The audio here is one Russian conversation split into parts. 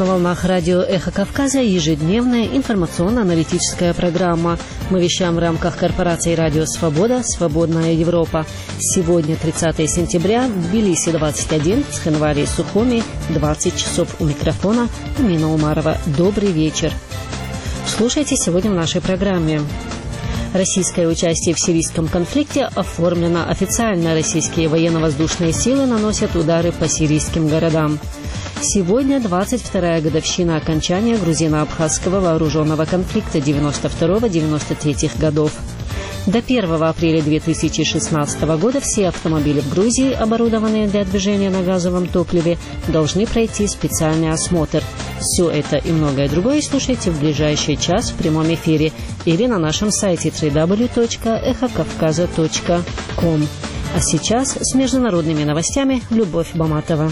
На волнах радио «Эхо Кавказа» ежедневная информационно-аналитическая программа. Мы вещаем в рамках корпорации «Радио Свобода», «Свободная Европа». Сегодня 30 сентября, в Тбилиси 21, в Схенваре и Сухуми 20 часов. У микрофона Амина Умарова. Добрый вечер. Слушайте сегодня в нашей программе. Российское участие в сирийском конфликте оформлено официально. Российские военно-воздушные силы наносят удары по сирийским городам. Сегодня 22-я годовщина окончания грузино-абхазского вооруженного конфликта 92-93 годов. До 1 апреля 2016 года все автомобили в Грузии, оборудованные для движения на газовом топливе, должны пройти специальный осмотр. Все это и многое другое слушайте в ближайший час в прямом эфире или на нашем сайте www.эхокавказа.ком. А сейчас с международными новостями Любовь Баматова.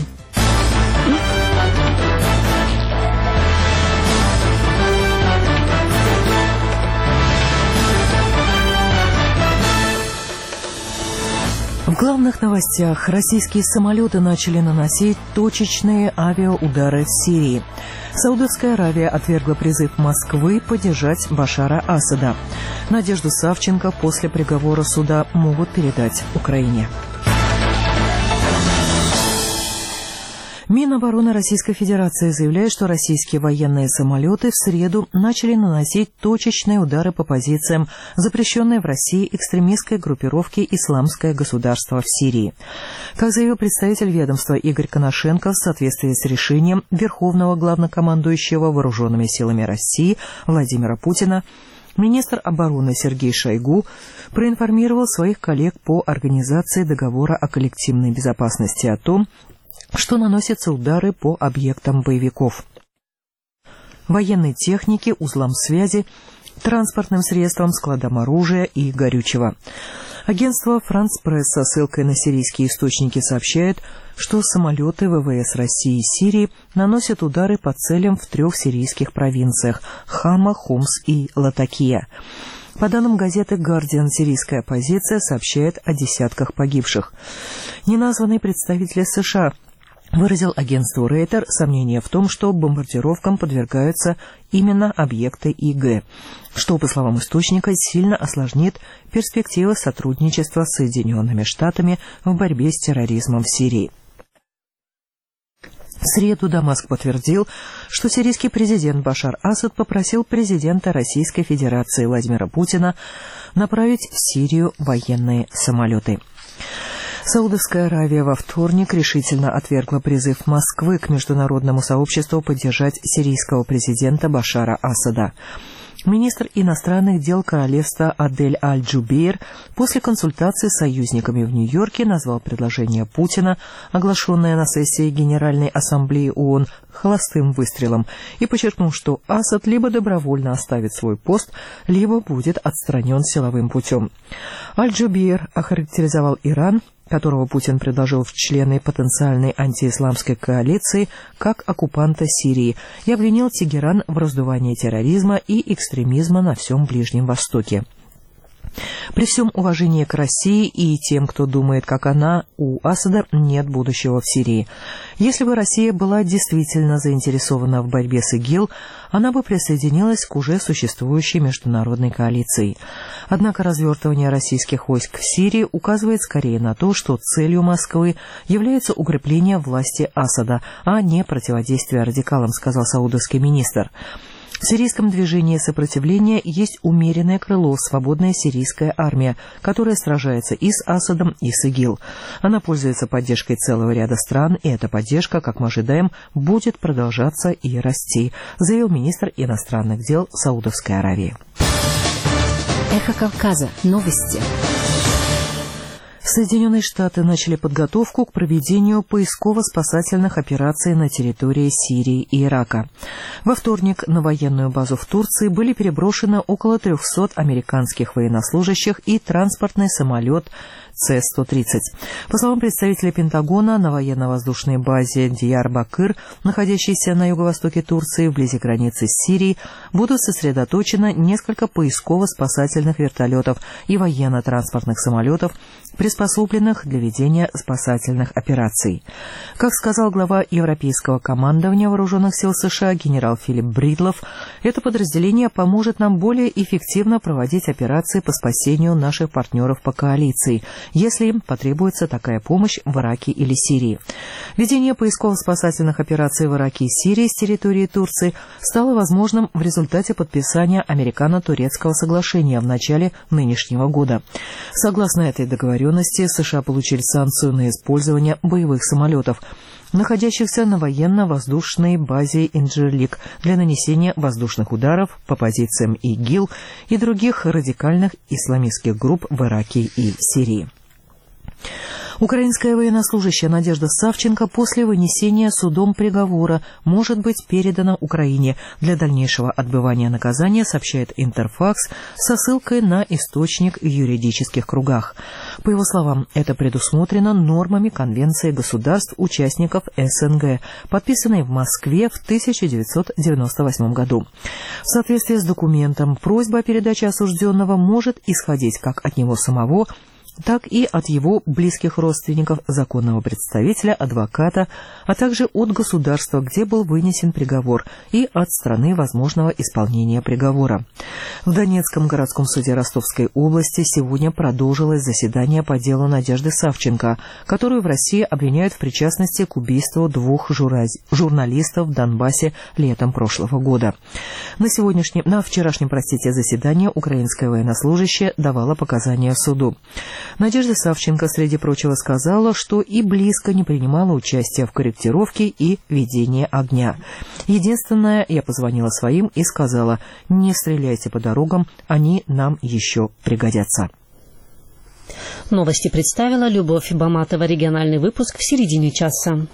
В главных новостях: российские самолеты начали наносить точечные авиаудары в Сирии. Саудовская Аравия отвергла призыв Москвы поддержать Башара Асада. Надежду Савченко после приговора суда могут передать Украине. Минобороны Российской Федерации заявляет, что российские военные самолеты в среду начали наносить точечные удары по позициям запрещенной в России экстремистской группировки «Исламское государство» в Сирии. Как заявил представитель ведомства Игорь Коношенко, в соответствии с решением Верховного главнокомандующего Вооруженными силами России Владимира Путина, министр обороны Сергей Шойгу проинформировал своих коллег по Организации договора о коллективной безопасности о том, что наносятся удары по объектам боевиков, военной технике, узлам связи, транспортным средствам, складам оружия и горючего. Агентство «Франс Пресс» со ссылкой на сирийские источники сообщает, что самолеты ВВС России и Сирии наносят удары по целям в 3 сирийских провинциях – Хама, Хомс и Латакия. По данным газеты «Гардиан», сирийская оппозиция сообщает о десятках погибших. Неназванный представитель США выразил агентству Рейтер сомнение в том, что бомбардировкам подвергаются именно объекты ИГ, что, по словам источника, сильно осложнит перспективы сотрудничества с Соединенными Штатами в борьбе с терроризмом в Сирии. В среду Дамаск подтвердил, что сирийский президент Башар Асад попросил президента Российской Федерации Владимира Путина направить в Сирию военные самолеты. Саудовская Аравия во вторник решительно отвергла призыв Москвы к международному сообществу поддержать сирийского президента Башара Асада. Министр иностранных дел королевства Адель Аль-Джубейр после консультации с союзниками в Нью-Йорке назвал предложение Путина, оглашенное на сессии Генеральной Ассамблеи ООН, холостым выстрелом и подчеркнул, что Асад либо добровольно оставит свой пост, либо будет отстранен силовым путем. Аль-Джубейр охарактеризовал Иран, которого Путин предложил в члены потенциальной антиисламской коалиции, как оккупанта Сирии, и обвинил Тегеран в раздувании терроризма и экстремизма на всем Ближнем Востоке. При всем уважении к России и тем, кто думает, как она, у Асада нет будущего в Сирии. Если бы Россия была действительно заинтересована в борьбе с ИГИЛ, она бы присоединилась к уже существующей международной коалиции. Однако развертывание российских войск в Сирии указывает скорее на то, что целью Москвы является укрепление власти Асада, а не противодействие радикалам, сказал саудовский министр. В сирийском движении сопротивления есть умеренное крыло «Свободная сирийская армия», которая сражается и с Асадом, и с ИГИЛ. Она пользуется поддержкой целого ряда стран, и эта поддержка, как мы ожидаем, будет продолжаться и расти, заявил министр иностранных дел Саудовской Аравии. Эхо Кавказа. Новости. Соединенные Штаты начали подготовку к проведению поисково-спасательных операций на территории Сирии и Ирака. Во вторник на военную базу в Турции были переброшены около 300 американских военнослужащих и транспортный самолет С-130. По словам представителя Пентагона, на военно-воздушной базе Диярбакыр, находящейся на юго-востоке Турции, вблизи границы с Сирией, будут сосредоточено несколько поисково-спасательных вертолетов и военно-транспортных самолетов, приспособленных для ведения спасательных операций. Как сказал глава Европейского командования Вооруженных сил США генерал Филипп Бридлов, это подразделение поможет нам более эффективно проводить операции по спасению наших партнеров по коалиции, если им потребуется такая помощь в Ираке или Сирии. Ведение поисково-спасательных операций в Ираке и Сирии с территории Турции стало возможным в результате подписания американо-турецкого соглашения в начале нынешнего года. Согласно этой договоренности, США получили санкцию на использование боевых самолетов, находящихся на военно-воздушной базе Инджерлик для нанесения воздушных ударов по позициям ИГИЛ и других радикальных исламистских групп в Ираке и Сирии. Украинская военнослужащая Надежда Савченко после вынесения судом приговора может быть передана Украине для дальнейшего отбывания наказания, сообщает Интерфакс со ссылкой на источник в юридических кругах. По его словам, это предусмотрено нормами Конвенции государств-участников СНГ, подписанной в Москве в 1998 году. В соответствии с документом, просьба о передаче осужденного может исходить как от него самого, так и от его близких родственников, законного представителя, адвоката, а также от государства, где был вынесен приговор, и от страны возможного исполнения приговора. В Донецком городском суде Ростовской области сегодня продолжилось заседание по делу Надежды Савченко, которую в России обвиняют в причастности к убийству двух журналистов в Донбассе летом прошлого года. На вчерашнем заседании украинская военнослужащая давала показания суду. Надежда Савченко, среди прочего, сказала, что и близко не принимала участия в корректировке и ведении огня. Единственное, я позвонила своим и сказала: не стреляйте по дорогам, они нам еще пригодятся. Новости представила Любовь Баматова. Региональный выпуск в середине часа.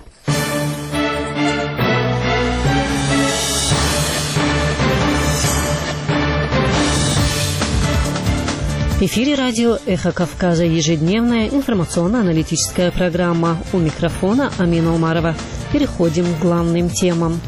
В эфире радио «Эхо Кавказа», ежедневная информационно-аналитическая программа. У микрофона Амина Умарова. Переходим к главным темам.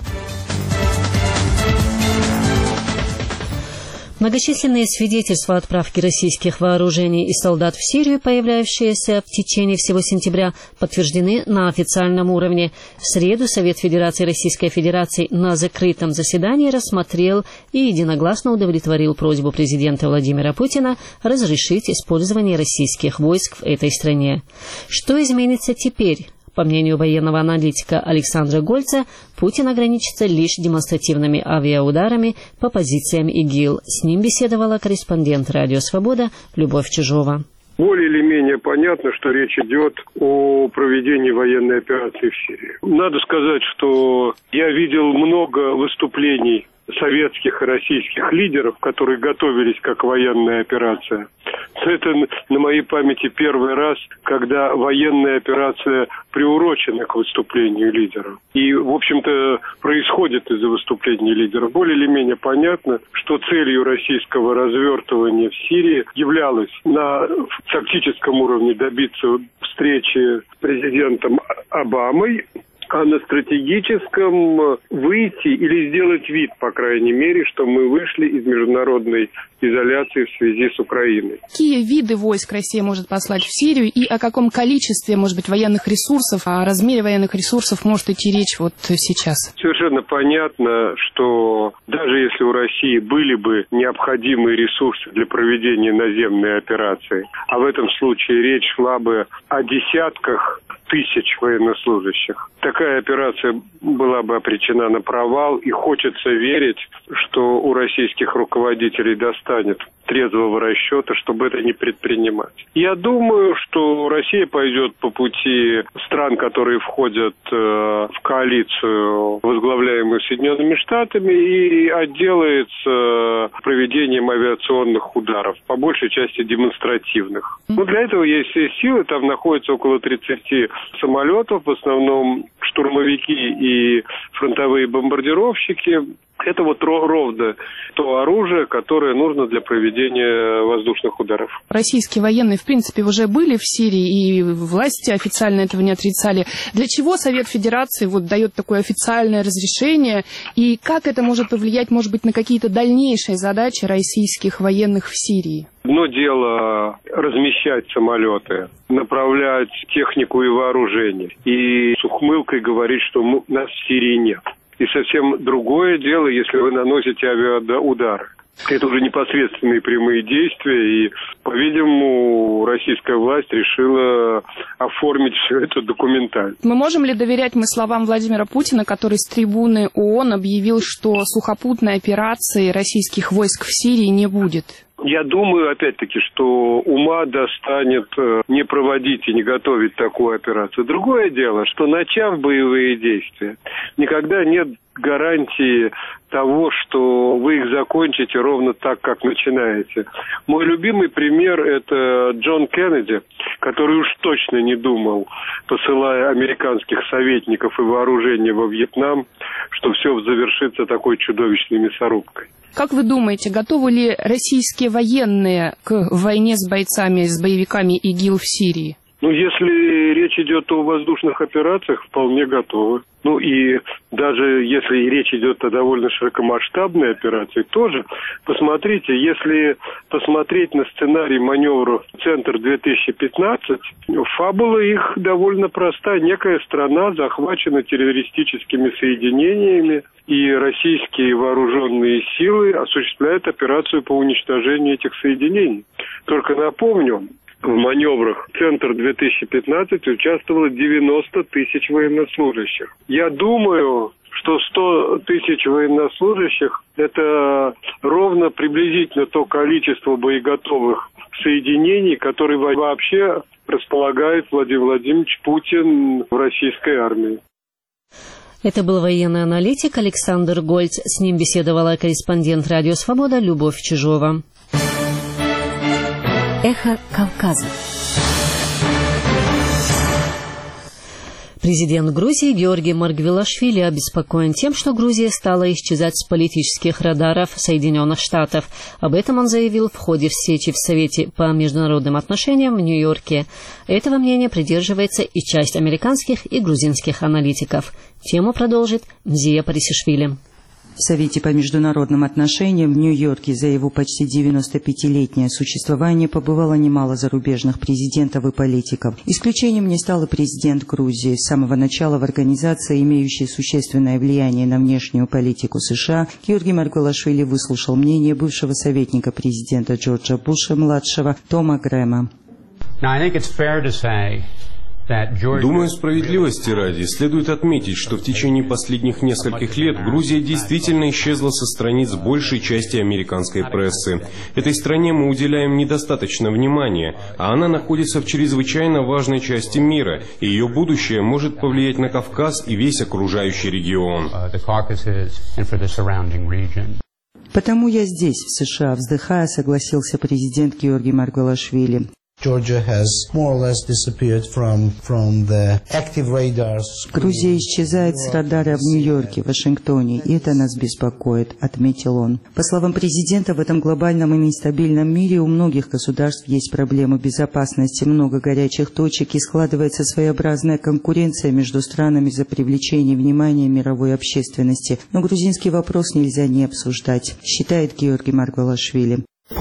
Многочисленные свидетельства отправки российских вооружений и солдат в Сирию, появляющиеся в течение всего сентября, подтверждены на официальном уровне. В среду Совет Федерации Российской Федерации на закрытом заседании рассмотрел и единогласно удовлетворил просьбу президента Владимира Путина разрешить использование российских войск в этой стране. Что изменится теперь? По мнению военного аналитика Александра Гольца, Путин ограничится лишь демонстративными авиаударами по позициям ИГИЛ. С ним беседовала корреспондент «Радио Свобода» Любовь Чижова. Более или менее понятно, что речь идет о проведении военной операции в Сирии. Надо сказать, что я видел много выступлений советских и российских лидеров, которые готовились как военная операция. Это на моей памяти первый раз, когда военная операция приурочена к выступлению лидеров. И, в общем-то, происходит из-за выступлений лидеров. Более или менее понятно, что целью российского развертывания в Сирии являлось на тактическом уровне добиться встречи с президентом Обамой, а на стратегическом выйти или сделать вид, по крайней мере, что мы вышли из международной изоляции в связи с Украиной. Какие виды войск Россия может послать в Сирию и о каком количестве, может быть, военных ресурсов, о размере военных ресурсов может идти речь вот сейчас? Совершенно понятно, что даже если у России были бы необходимые ресурсы для проведения наземной операции, а в этом случае речь шла бы о десятках тысяч военнослужащих, такая операция была бы обречена на провал, и хочется верить, что у российских руководителей достанет трезвого расчета, чтобы это не предпринимать. Я думаю, что Россия пойдет по пути стран, которые входят в коалицию, возглавляемую Соединенными Штатами, и отделается проведением авиационных ударов, по большей части демонстративных. Но для этого есть все силы, там находится около 30 самолетов, в основном штурмовики и фронтовые бомбардировщики, Это вот ровно то оружие, которое нужно для проведения воздушных ударов. Российские военные, в принципе, уже были в Сирии, и власти официально этого не отрицали. Для чего Совет Федерации вот дает такое официальное разрешение, и как это может повлиять, может быть, на какие-то дальнейшие задачи российских военных в Сирии? Одно дело размещать самолеты, направлять технику и вооружение, и с ухмылкой говорить, что нас в Сирии нет. И совсем другое дело, если вы наносите авиаудары. Это уже непосредственные прямые действия, и, по-видимому, российская власть решила оформить все это документально. Мы можем ли доверять словам Владимира Путина, который с трибуны ООН объявил, что сухопутной операции российских войск в Сирии не будет? Я думаю, опять-таки, что ума достанет не проводить и не готовить такую операцию. Другое дело, что, начав боевые действия, никогда нет гарантии того, что вы их закончите ровно так, как начинаете. Мой любимый пример – это Джон Кеннеди, который уж точно не думал, посылая американских советников и вооружение во Вьетнам, что все завершится такой чудовищной мясорубкой. Как вы думаете, готовы ли российские военные к войне с бойцами, с боевиками ИГИЛ в Сирии? Если речь идет о воздушных операциях, вполне готовы. И даже если речь идет о довольно широкомасштабной операции, тоже. Посмотрите, если посмотреть на сценарий маневров «Центр-2015», фабула их довольно проста. Некая страна захвачена террористическими соединениями, и российские вооруженные силы осуществляют операцию по уничтожению этих соединений. Только напомню, в маневрах «Центр-2015» участвовало 90 тысяч военнослужащих. Я думаю, что 100 тысяч военнослужащих – это ровно приблизительно то количество боеготовых соединений, которые вообще располагает Владимир Владимирович Путин в российской армии. Это был военный аналитик Александр Гольц. С ним беседовала корреспондент «Радио Свобода» Любовь Чижова. Эхо Кавказа. Президент Грузии Георгий Маргвелашвили обеспокоен тем, что Грузия стала исчезать с политических радаров Соединенных Штатов. Об этом он заявил в ходе встречи в Совете по международным отношениям в Нью-Йорке. Этого мнения придерживается и часть американских и грузинских аналитиков. Тему продолжит Мзия Парисишвили. В Совете по международным отношениям в Нью-Йорке за его почти 95-летнее существование побывало немало зарубежных президентов и политиков. Исключением не стал и президент Грузии. С самого начала в организации, имеющей существенное влияние на внешнюю политику США, Георгий Маргвелашвили выслушал мнение бывшего советника президента Джорджа Буша-младшего Тома Грэма. Думаю, справедливости ради следует отметить, что в течение последних нескольких лет Грузия действительно исчезла со страниц большей части американской прессы. Этой стране мы уделяем недостаточно внимания, а она находится в чрезвычайно важной части мира, и ее будущее может повлиять на Кавказ и весь окружающий регион. Потому я здесь, в США, вздыхая, согласился президент Георгий Маргвелашвили. Грузия исчезает с радара в Нью-Йорке, Вашингтоне, и это нас беспокоит, отметил он. По словам президента, в этом глобальном и нестабильном мире у многих государств есть проблемы безопасности, много горячих точек, и складывается своеобразная конкуренция между странами за привлечение внимания мировой общественности. Но грузинский вопрос нельзя не обсуждать, считает Георгий Маргвелашвили.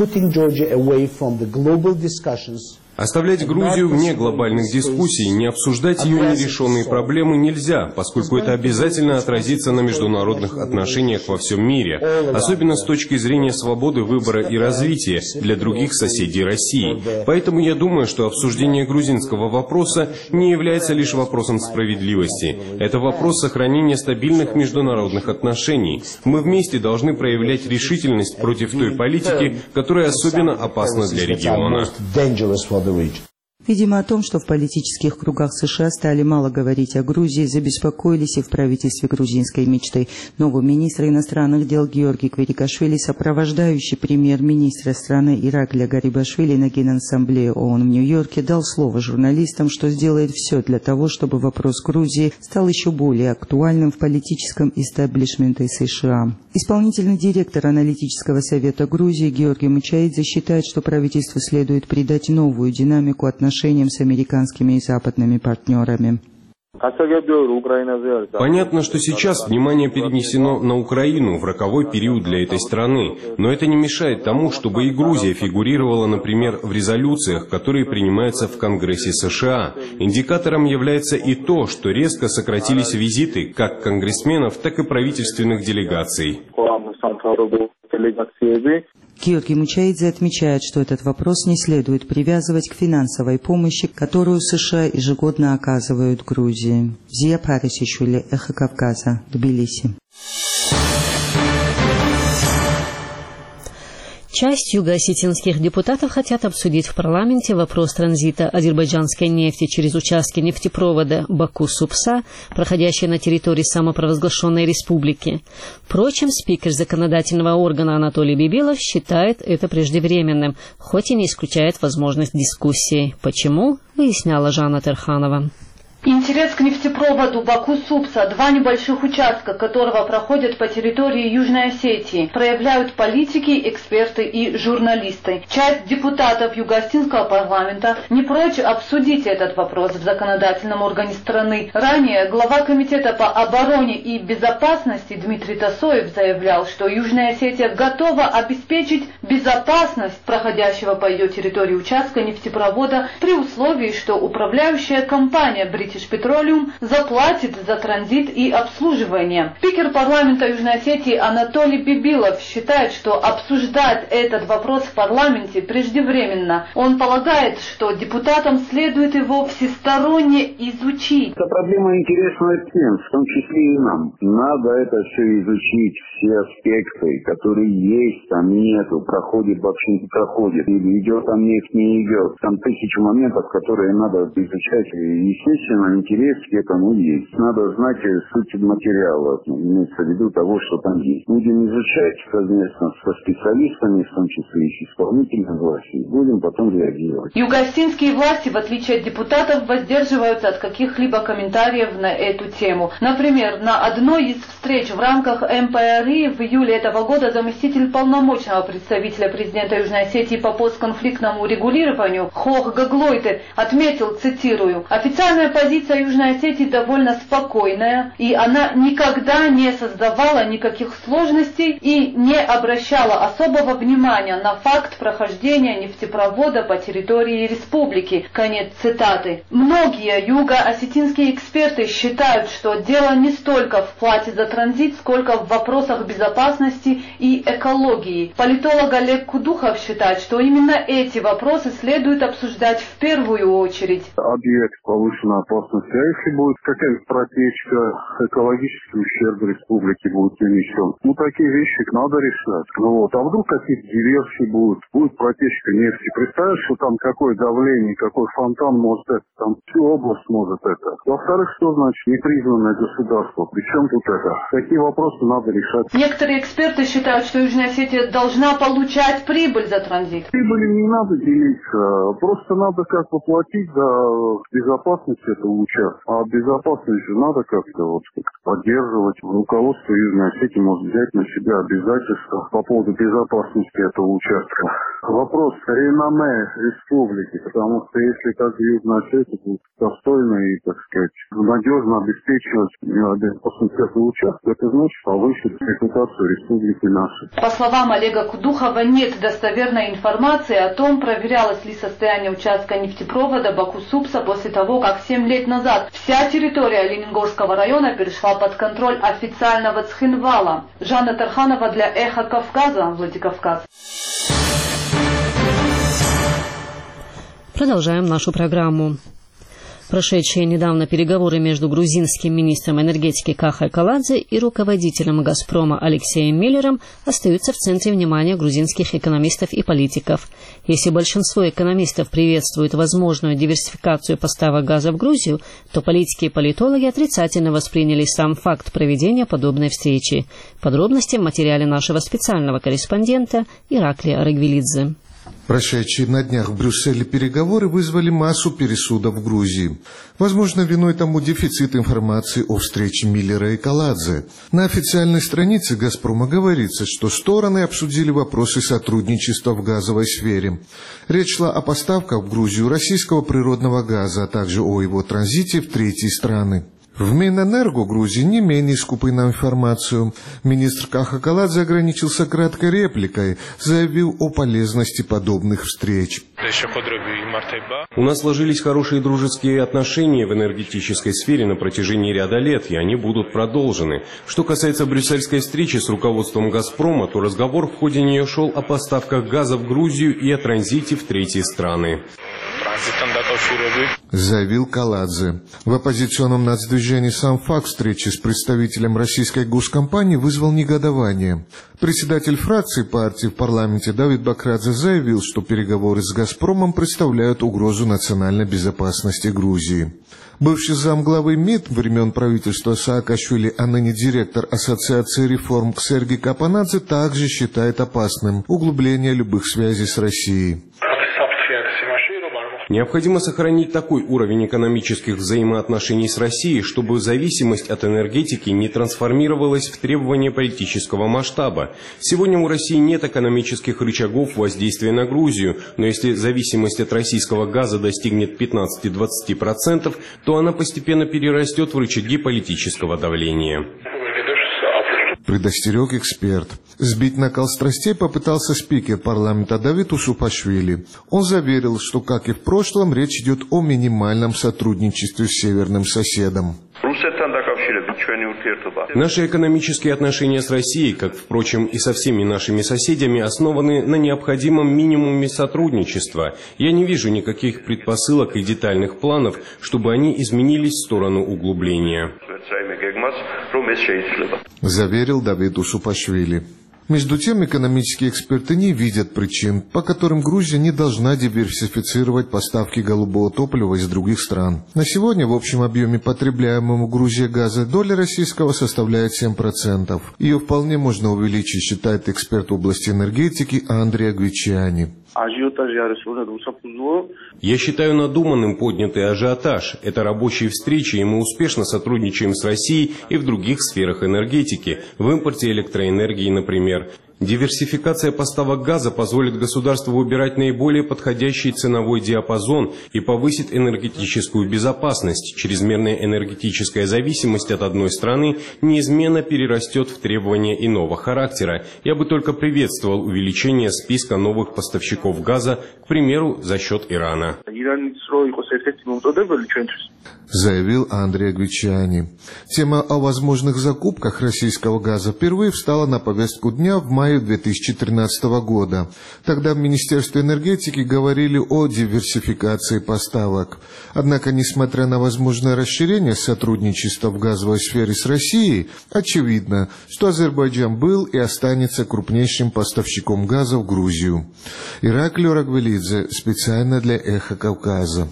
Оставлять Грузию вне глобальных дискуссий, не обсуждать ее нерешенные проблемы нельзя, поскольку это обязательно отразится на международных отношениях во всем мире, особенно с точки зрения свободы выбора и развития для других соседей России. Поэтому я думаю, что обсуждение грузинского вопроса не является лишь вопросом справедливости. Это вопрос сохранения стабильных международных отношений. Мы вместе должны проявлять решительность против той политики, которая особенно опасна для региона. Видимо, о том, что в политических кругах США стали мало говорить о Грузии, забеспокоились и в правительстве грузинской мечты. Новый министр иностранных дел Георгий Квирикашвили, сопровождающий премьер-министра страны Иракли Гарибашвили на Генассамблее ООН в Нью-Йорке, дал слово журналистам, что сделает все для того, чтобы вопрос Грузии стал еще более актуальным в политическом истеблишменте США. Исполнительный директор аналитического совета Грузии Георгий Мучаидзе считает, что правительству следует придать новую динамику отношениям с американскими и западными партнерами. Понятно, что сейчас внимание перенесено на Украину в роковой период для этой страны, но это не мешает тому, чтобы и Грузия фигурировала, например, в резолюциях, которые принимаются в Конгрессе США. Индикатором является и то, что резко сократились визиты как конгрессменов, так и правительственных делегаций. Георгий Мучаидзе отмечает, что этот вопрос не следует привязывать к финансовой помощи, которую США ежегодно оказывают Грузии. Зия Парисишвили, Эхо Кавказа, Тбилиси. Часть юго-осетинских депутатов хотят обсудить в парламенте вопрос транзита азербайджанской нефти через участки нефтепровода Баку-Супса, проходящей на территории самопровозглашенной республики. Впрочем, спикер законодательного органа Анатолий Бибилов считает это преждевременным, хоть и не исключает возможность дискуссии. Почему, выясняла Жанна Терханова. Интерес к нефтепроводу Баку-Супса, два небольших участка которого проходят по территории Южной Осетии, проявляют политики, эксперты и журналисты. Часть депутатов Юго-Осетинского парламента не прочь обсудить этот вопрос в законодательном органе страны. Ранее глава комитета по обороне и безопасности Дмитрий Тасоев заявлял, что Южная Осетия готова обеспечить безопасность проходящего по ее территории участка нефтепровода при условии, что управляющая компания British Petroleum заплатит за транзит и обслуживание. Спикер парламента Южной Осетии Анатолий Бибилов считает, что обсуждать этот вопрос в парламенте преждевременно. Он полагает, что депутатам следует его всесторонне изучить. Эта проблема интересна всем, в том числе и нам. Надо это все изучить, все аспекты, которые есть, там нету, проходит, вообще не проходит, или идет там нефть, не идет. Там тысячу моментов, которые надо изучать. Естественно, интерес к этому есть. Надо знать суть материала, имеется в виду того, что там есть. Будем изучать совместно со специалистами, в том числе и с исполнительной властью, будем потом реагировать. Юго-осетинские власти, в отличие от депутатов, воздерживаются от каких-либо комментариев на эту тему. Например, на одной из встреч в рамках МПРИ в июле этого года заместитель полномочного представителя президента Южной Осетии по постконфликтному регулированию Хох Гаглойте отметил, цитирую, «Официальная позиция Южной Осетии довольно спокойная, и она никогда не создавала никаких сложностей и не обращала особого внимания на факт прохождения нефтепровода по территории республики». Конец цитаты. Многие юго-осетинские эксперты считают, что дело не столько в плате за транзит, сколько в вопросах безопасности и экологии. Политолог Олег Кудухов считает, что именно эти вопросы следует обсуждать в первую очередь. Объект повышенной опасности. А если будет какая-то протечка, экологический ущерб республике будет нанесен? Такие вещи надо решать. А вдруг какие-то диверсии будут? Будет протечка нефти. Представляешь, что там какое давление, какой фонтан может это, там всю область может это. Во-вторых, что значит непризнанное государство? Причем тут это? Такие вопросы надо решать. Некоторые эксперты считают, что Южная Осетия должна получать прибыль за транзит. Прибыли не надо делиться. Просто надо как-то платить за безопасность этого участка. А безопасность же надо как-то поддерживать. Руководство Южной Осетии может взять на себя обязательства по поводу безопасности этого участка. Вопрос реноме республики, потому что если как Южная Осетия будет достойно и, так сказать, надежно обеспечивать безопасность этого участка, это значит повысит репутацию республики нашей. По словам Олега Кудухова, нет достоверной информации о том, проверялось ли состояние участка нефтепровода Баку-Супса после того, как 7 лет назад вся территория Лениногорского района перешла под контроль официального Цхинвала. Жанна Тарханова для Эхо Кавказа, Владикавказ. Продолжаем нашу программу. Прошедшие недавно переговоры между грузинским министром энергетики Кахой Каладзе и руководителем «Газпрома» Алексеем Миллером остаются в центре внимания грузинских экономистов и политиков. Если большинство экономистов приветствует возможную диверсификацию поставок газа в Грузию, то политики и политологи отрицательно восприняли сам факт проведения подобной встречи. Подробности в материале нашего специального корреспондента Ираклия Арагвелидзе. Прошедшие на днях в Брюсселе переговоры вызвали массу пересудов в Грузии. Возможно, виной тому дефицит информации о встрече Миллера и Каладзе. На официальной странице «Газпрома» говорится, что стороны обсудили вопросы сотрудничества в газовой сфере. Речь шла о поставках в Грузию российского природного газа, а также о его транзите в третьи страны. В Минэнерго Грузии не менее скупы на информацию. Министр Каха Каладзе ограничился краткой репликой, заявил о полезности подобных встреч. У нас сложились хорошие дружеские отношения в энергетической сфере на протяжении ряда лет, и они будут продолжены. Что касается брюссельской встречи с руководством «Газпрома», то разговор в ходе нее шел о поставках газа в Грузию и о транзите в третьи страны. Заявил Каладзе. В оппозиционном нацдвижении сам факт встречи с представителем российской госкомпании вызвал негодование. Председатель фракции партии в парламенте Давид Бакрадзе заявил, что переговоры с «Газпромом» представляют угрозу национальной безопасности Грузии. Бывший замглавы МИД времен правительства Саакашвили, а ныне директор Ассоциации реформ Сергей Капанадзе также считает опасным углубление любых связей с Россией. Необходимо сохранить такой уровень экономических взаимоотношений с Россией, чтобы зависимость от энергетики не трансформировалась в требования политического масштаба. Сегодня у России нет экономических рычагов воздействия на Грузию, но если зависимость от российского газа достигнет 15-20%, то она постепенно перерастет в рычаги политического давления. Предостерег эксперт. Сбить накал страстей попытался спикер парламента Давид Усупашвили. Он заверил, что, как и в прошлом, речь идет о минимальном сотрудничестве с северным соседом. Наши экономические отношения с Россией, как, впрочем, и со всеми нашими соседями, основаны на необходимом минимуме сотрудничества. Я не вижу никаких предпосылок и детальных планов, чтобы они изменились в сторону углубления. Заверил Давид Усупашвили. Между тем, экономические эксперты не видят причин, по которым Грузия не должна диверсифицировать поставки голубого топлива из других стран. На сегодня в общем объеме потребляемого в Грузии газа доля российского составляет 7%. Ее вполне можно увеличить, считает эксперт в области энергетики Андрей Гвичани. Я считаю надуманным поднятый ажиотаж. Это рабочие встречи, и мы успешно сотрудничаем с Россией и в других сферах энергетики, в импорте электроэнергии, например. Диверсификация поставок газа позволит государству выбирать наиболее подходящий ценовой диапазон и повысит энергетическую безопасность. Чрезмерная энергетическая зависимость от одной страны неизменно перерастет в требования иного характера. Я бы только приветствовал увеличение списка новых поставщиков газа, к примеру, за счет Ирана. Заявил Андрей Гвичани. Тема о возможных закупках российского газа впервые встала на повестку дня в мае 2013 года. Тогда в Министерстве энергетики говорили о диверсификации поставок. Однако, несмотря на возможное расширение сотрудничества в газовой сфере с Россией, очевидно, что Азербайджан был и останется крупнейшим поставщиком газа в Грузию. Ираклий Арагвелидзе, специально для «Эхо Кавказа».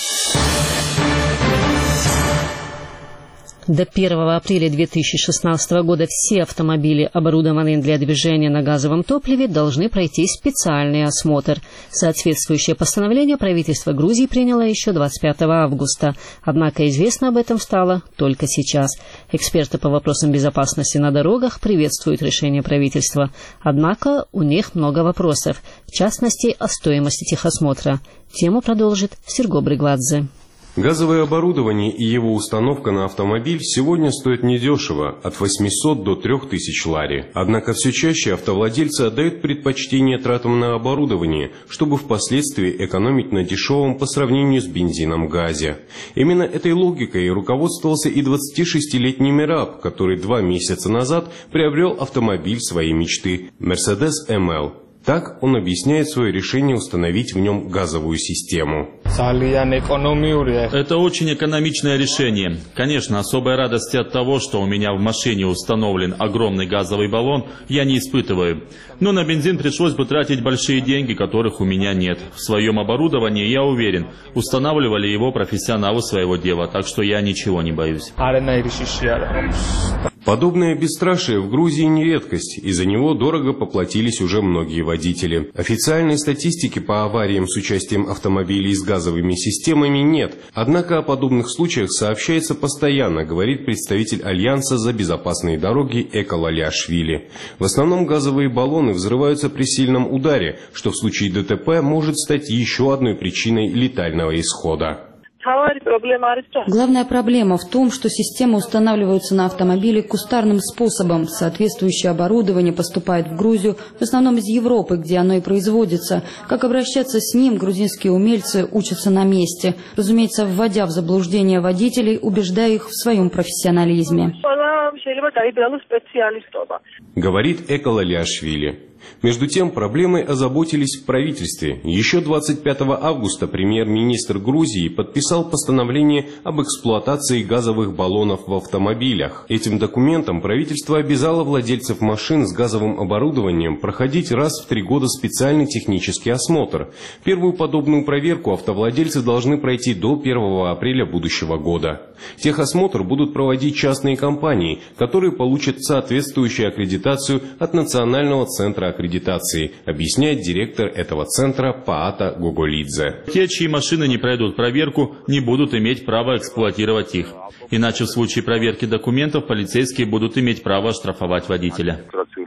До 1 апреля 2016 года все автомобили, оборудованные для движения на газовом топливе, должны пройти специальный осмотр. Соответствующее постановление правительство Грузии приняло еще 25 августа. Однако известно об этом стало только сейчас. Эксперты по вопросам безопасности на дорогах приветствуют решение правительства. Однако у них много вопросов, в частности, о стоимости техосмотра. Тему продолжит Серго Бригладзе. Газовое оборудование и его установка на автомобиль сегодня стоят недешево, от 800 до 3000 лари. Однако все чаще автовладельцы отдают предпочтение тратам на оборудование, чтобы впоследствии экономить на дешевом по сравнению с бензином газе. Именно этой логикой руководствовался и 26-летний Мераб, который 2 месяца назад приобрел автомобиль своей мечты – Mercedes ML. Так он объясняет свое решение установить в нем газовую систему. Это очень экономичное решение. Конечно, особой радости от того, что у меня в машине установлен огромный газовый баллон, я не испытываю. Но на бензин пришлось бы тратить большие деньги, которых у меня нет. В своем оборудовании, я уверен, устанавливали его профессионалы своего дела, так что я ничего не боюсь. Подобное бесстрашие в Грузии не редкость, и за него дорого поплатились уже многие водители. Официальной статистики по авариям с участием автомобилей с газовыми системами нет, однако о подобных случаях сообщается постоянно, говорит представитель Альянса за безопасные дороги Эколалиашвили. В основном газовые баллоны взрываются при сильном ударе, что в случае ДТП может стать еще одной причиной летального исхода. Главная проблема в том, что системы устанавливаются на автомобили кустарным способом. Соответствующее оборудование поступает в Грузию, в основном из Европы, где оно и производится. Как обращаться с ним, грузинские умельцы учатся на месте. Разумеется, вводя в заблуждение водителей, убеждая их в своем профессионализме. Говорит Эколалиашвили. Между тем, проблемой озаботились в правительстве. Еще 25 августа премьер-министр Грузии подписал постановление об эксплуатации газовых баллонов в автомобилях. Этим документом правительство обязало владельцев машин с газовым оборудованием проходить раз в 3 года специальный технический осмотр. Первую подобную проверку автовладельцы должны пройти до 1 апреля будущего года. Техосмотр будут проводить частные компании, которые получат соответствующую аккредитацию от Национального центра аккредитации, объясняет директор этого центра Паата Гоголидзе. Те, чьи машины не пройдут проверку, не будут иметь права эксплуатировать их. Иначе в случае проверки документов полицейские будут иметь право оштрафовать водителя.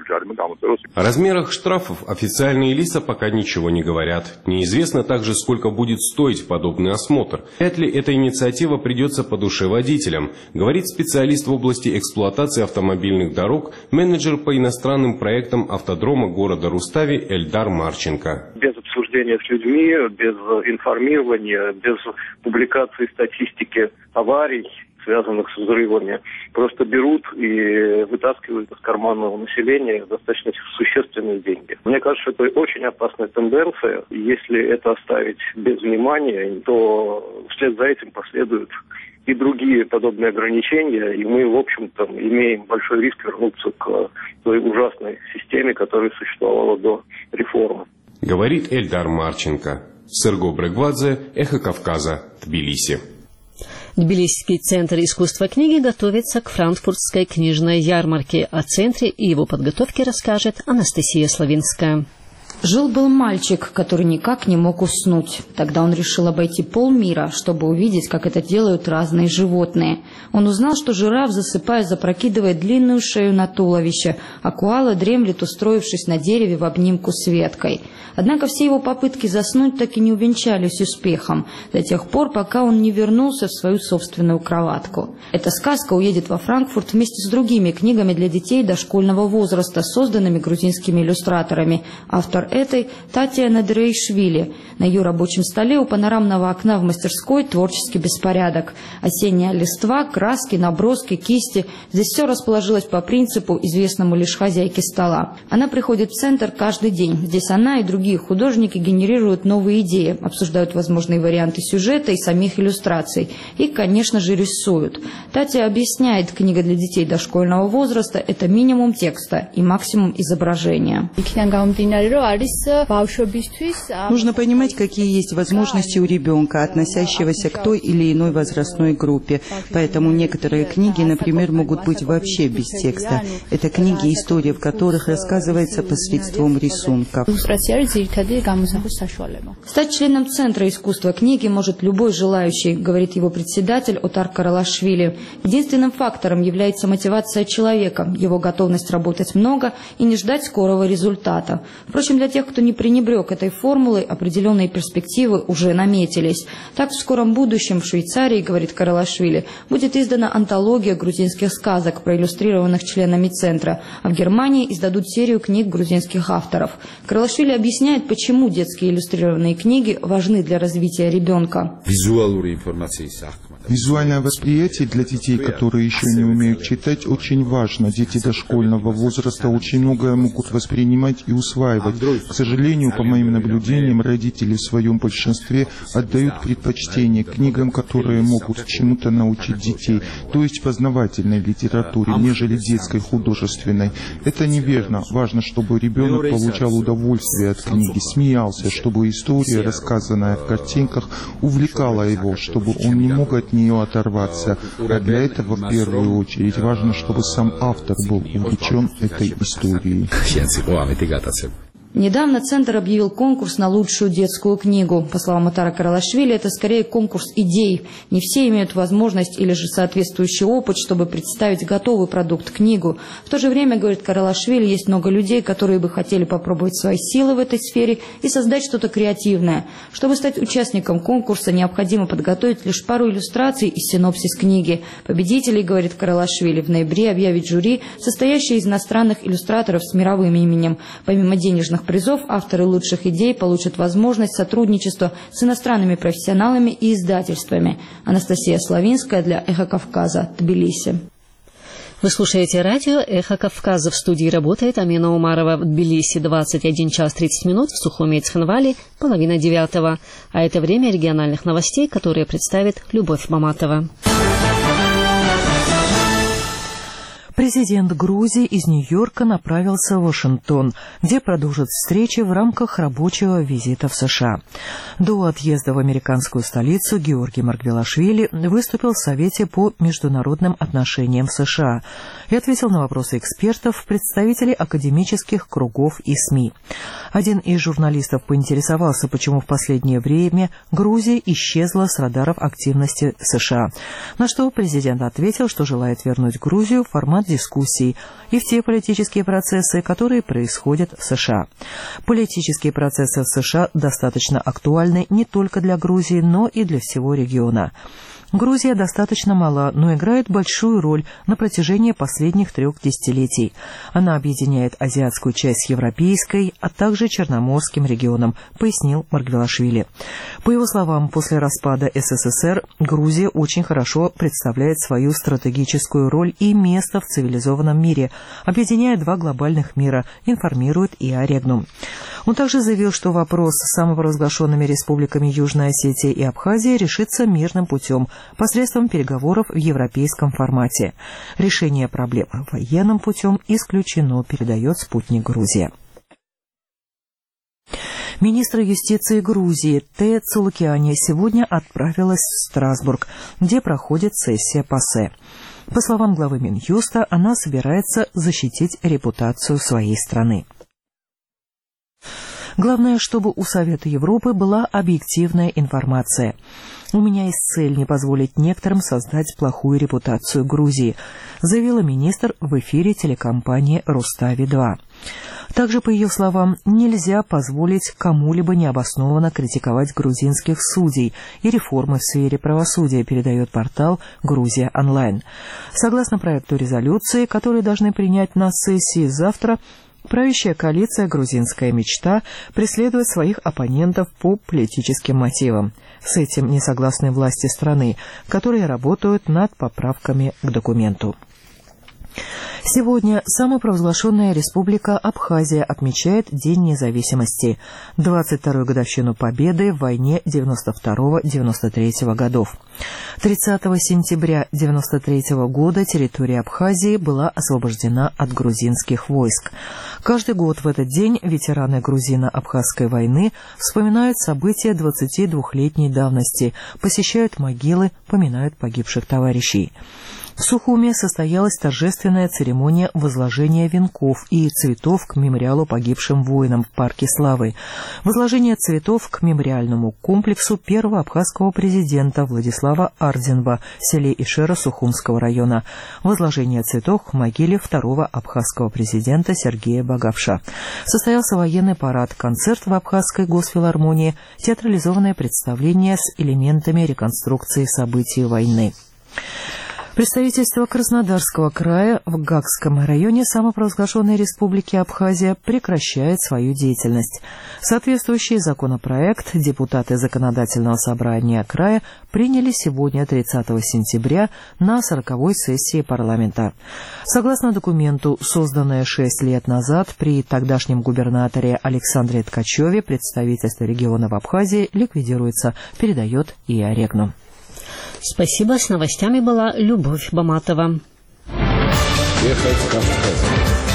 О размерах штрафов официальные лица пока ничего не говорят. Неизвестно также, сколько будет стоить подобный осмотр. Вряд ли эта инициатива придется по душе водителям, говорит специалист в области эксплуатации автомобильных дорог, менеджер по иностранным проектам автодрома города Рустави Эльдар Марченко. Без обсуждения с людьми, без информирования, без публикации статистики аварий, связанных с взрывами, просто берут и вытаскивают из карманного населения достаточно существенные деньги. Мне кажется, это очень опасная тенденция. Если это оставить без внимания, то вслед за этим последуют и другие подобные ограничения, и мы, в общем-то, имеем большой риск вернуться к той ужасной системе, которая существовала до реформы. Говорит Эльдар Марченко. Серго Брегвадзе, Эхо Кавказа, Тбилиси. Тбилисский центр искусства книги готовится к франкфуртской книжной ярмарке. О центре и его подготовке расскажет Анастасия Славинская. Жил-был мальчик, который никак не мог уснуть. Тогда он решил обойти полмира, чтобы увидеть, как это делают разные животные. Он узнал, что жираф, засыпая, запрокидывает длинную шею на туловище, а коала дремлет, устроившись на дереве в обнимку с веткой. Однако все его попытки заснуть так и не увенчались успехом, до тех пор, пока он не вернулся в свою собственную кроватку. Эта сказка уедет во Франкфурт вместе с другими книгами для детей дошкольного возраста, созданными грузинскими иллюстраторами. Автор этой Татьяна Дрейшвили. На ее рабочем столе у панорамного окна в мастерской творческий беспорядок. Осенняя листва, краски, наброски, кисти. Здесь все расположилось по принципу, известному лишь хозяйке стола. Она приходит в центр каждый день. Здесь она и другие художники генерируют новые идеи, обсуждают возможные варианты сюжета и самих иллюстраций. И, конечно же, рисуют. Татья объясняет, книга для детей дошкольного возраста – это минимум текста и максимум изображения. Нужно понимать, какие есть возможности у ребенка, относящегося к той или иной возрастной группе. Поэтому некоторые книги, например, могут быть вообще без текста. Это книги, история в которых рассказывается посредством рисунков. Стать членом Центра искусства книги может любой желающий, говорит его председатель Отар Каралашвили. Единственным фактором является мотивация человека, его готовность работать много и не ждать скорого результата. Впрочем, для тех, кто не пренебрег этой формулой, определенные перспективы уже наметились. Так, в скором будущем в Швейцарии, говорит Каралашвили, будет издана антология грузинских сказок, проиллюстрированных членами Центра, а в Германии издадут серию книг грузинских авторов. Каралашвили объясняет, почему детские иллюстрированные книги важны для развития ребенка. Визуальное восприятие для детей, которые еще не умеют читать, очень важно. Дети дошкольного возраста очень многое могут воспринимать и усваивать. К сожалению, по моим наблюдениям, родители в своем большинстве отдают предпочтение книгам, которые могут чему-то научить детей, то есть познавательной литературе, нежели детской художественной. Это неверно. Важно, чтобы ребенок получал удовольствие от книги, смеялся, чтобы история, рассказанная в картинках, увлекала его, чтобы он не мог от нее оторваться. А для этого в первую очередь важно, чтобы сам автор был увлечен этой историей. Недавно Центр объявил конкурс на лучшую детскую книгу. По словам Отара Каралашвили, это скорее конкурс идей. Не все имеют возможность или же соответствующий опыт, чтобы представить готовый продукт, книгу. В то же время, говорит Каралашвили, есть много людей, которые бы хотели попробовать свои силы в этой сфере и создать что-то креативное. Чтобы стать участником конкурса, необходимо подготовить лишь пару иллюстраций и синопсис книги. Победителей, говорит Каралашвили, в ноябре объявит жюри, состоящее из иностранных иллюстраторов с мировым именем. Помимо денежных призов, авторы лучших идей получат возможность сотрудничества с иностранными профессионалами и издательствами. Анастасия Славинская для «Эхо Кавказа», Тбилиси. Вы слушаете радио «Эхо Кавказа». В студии работает Амина Умарова. В Тбилиси 21 час 30 минут, в Сухуми и Цхинвали 8:30. А это время региональных новостей, которые представит Любовь Маматова. Президент Грузии из Нью-Йорка направился в Вашингтон, где продолжит встречи в рамках рабочего визита в США. До отъезда в американскую столицу Георгий Маргвелашвили выступил в Совете по международным отношениям США и ответил на вопросы экспертов, представителей академических кругов и СМИ. Один из журналистов поинтересовался, почему в последнее время Грузия исчезла с радаров активности США, на что президент ответил, что желает вернуть Грузию в формат дискуссий и в те политические процессы, которые происходят в США. Политические процессы в США достаточно актуальны не только для Грузии, но и для всего региона. Грузия достаточно мала, но играет большую роль на протяжении последних 3 десятилетий. Она объединяет азиатскую часть с европейской, а также черноморским регионом, пояснил Маргвелашвили. По его словам, после распада СССР Грузия очень хорошо представляет свою стратегическую роль и место в цивилизованном мире, объединяя 2 глобальных мира, информирует ИА Регнум. Он также заявил, что вопрос с самопровозглашенными республиками Южная Осетия и Абхазия решится мирным путем, посредством переговоров в европейском формате. Решение проблемы военным путем исключено, передает «Спутник Грузия». Министр юстиции Грузии Тея Цулукиани сегодня отправилась в Страсбург, где проходит сессия ПАСЕ. По словам главы Минюста, она собирается защитить репутацию своей страны. Главное, чтобы у Совета Европы была объективная информация. У меня есть цель не позволить некоторым создать плохую репутацию Грузии, заявила министр в эфире телекомпании «Рустави-2». Также, по ее словам, нельзя позволить кому-либо необоснованно критиковать грузинских судей и реформы в сфере правосудия, передает портал «Грузия онлайн». Согласно проекту резолюции, который должны принять на сессии завтра, правящая коалиция «Грузинская мечта» преследует своих оппонентов по политическим мотивам. С этим не согласны власти страны, которые работают над поправками к документу. Сегодня самопровозглашенная республика Абхазия отмечает День независимости, 22-ю годовщину победы в войне 92-93 годов. 30 сентября 1993 года территория Абхазии была освобождена от грузинских войск. Каждый год в этот день ветераны грузино-абхазской войны вспоминают события 22-летней давности, посещают могилы, поминают погибших товарищей. В Сухуме состоялась торжественная церемония возложения венков и цветов к мемориалу погибшим воинам в Парке Славы, возложение цветов к мемориальному комплексу первого абхазского президента Владислава Ардзинба в селе Ишера Сухумского района, возложение цветов к могиле второго абхазского президента Сергея Багавша. Состоялся военный парад, концерт в Абхазской госфилармонии, театрализованное представление с элементами реконструкции событий войны. Представительство Краснодарского края в Гагском районе самопровозглашенной республики Абхазия прекращает свою деятельность. Соответствующий законопроект депутаты Законодательного собрания края приняли сегодня, 30 сентября, на 40-й сессии парламента. Согласно документу, созданное 6 лет назад при тогдашнем губернаторе Александре Ткачеве, представительство региона в Абхазии ликвидируется, передает ИА Регнум. Спасибо. С новостями была Любовь Баматова. Ехать Кавказ.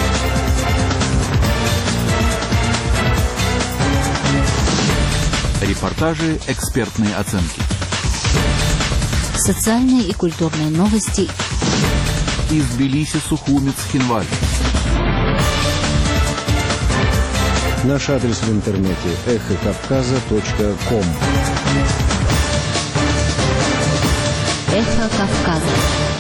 Репортажи, экспертные оценки. Социальные и культурные новости. Из Тбилиси, Сухумец, Хинваль. Наш адрес в интернете эхокавказа.ком. Эхо Кавказа.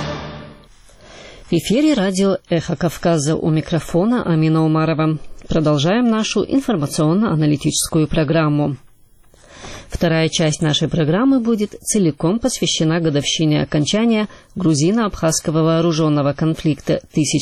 В эфире радио «Эхо Кавказа», у микрофона Амина Умарова. Продолжаем нашу информационно-аналитическую программу. Вторая часть нашей программы будет целиком посвящена годовщине окончания грузино-абхазского вооруженного конфликта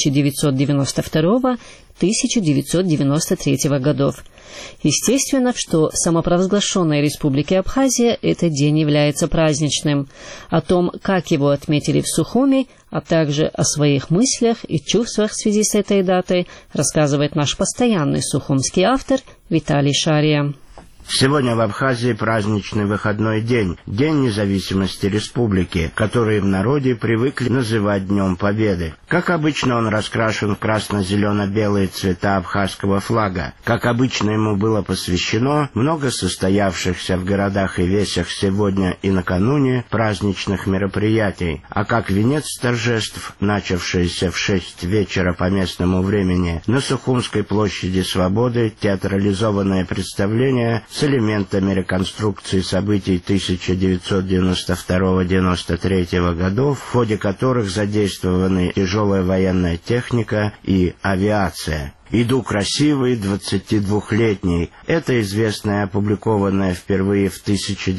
1992-1993 годов. Естественно, что в самопровозглашенной республике Абхазия этот день является праздничным. О том, как его отметили в Сухуми, а также о своих мыслях и чувствах в связи с этой датой, рассказывает наш постоянный сухумский автор Виталий Шария. Сегодня в Абхазии праздничный выходной день, День независимости республики, который в народе привыкли называть Днем Победы. Как обычно, он раскрашен в красно-зелено-белые цвета абхазского флага. Как обычно, ему было посвящено много состоявшихся в городах и весях сегодня и накануне праздничных мероприятий. А как венец торжеств, начавшийся в 6 вечера по местному времени, на Сухумской площади Свободы театрализованное представление с элементами реконструкции событий 1992-93 годов, в ходе которых задействованы тяжелая военная техника и авиация. «Иду красивый, 22-летний». Это известная, опубликованная впервые в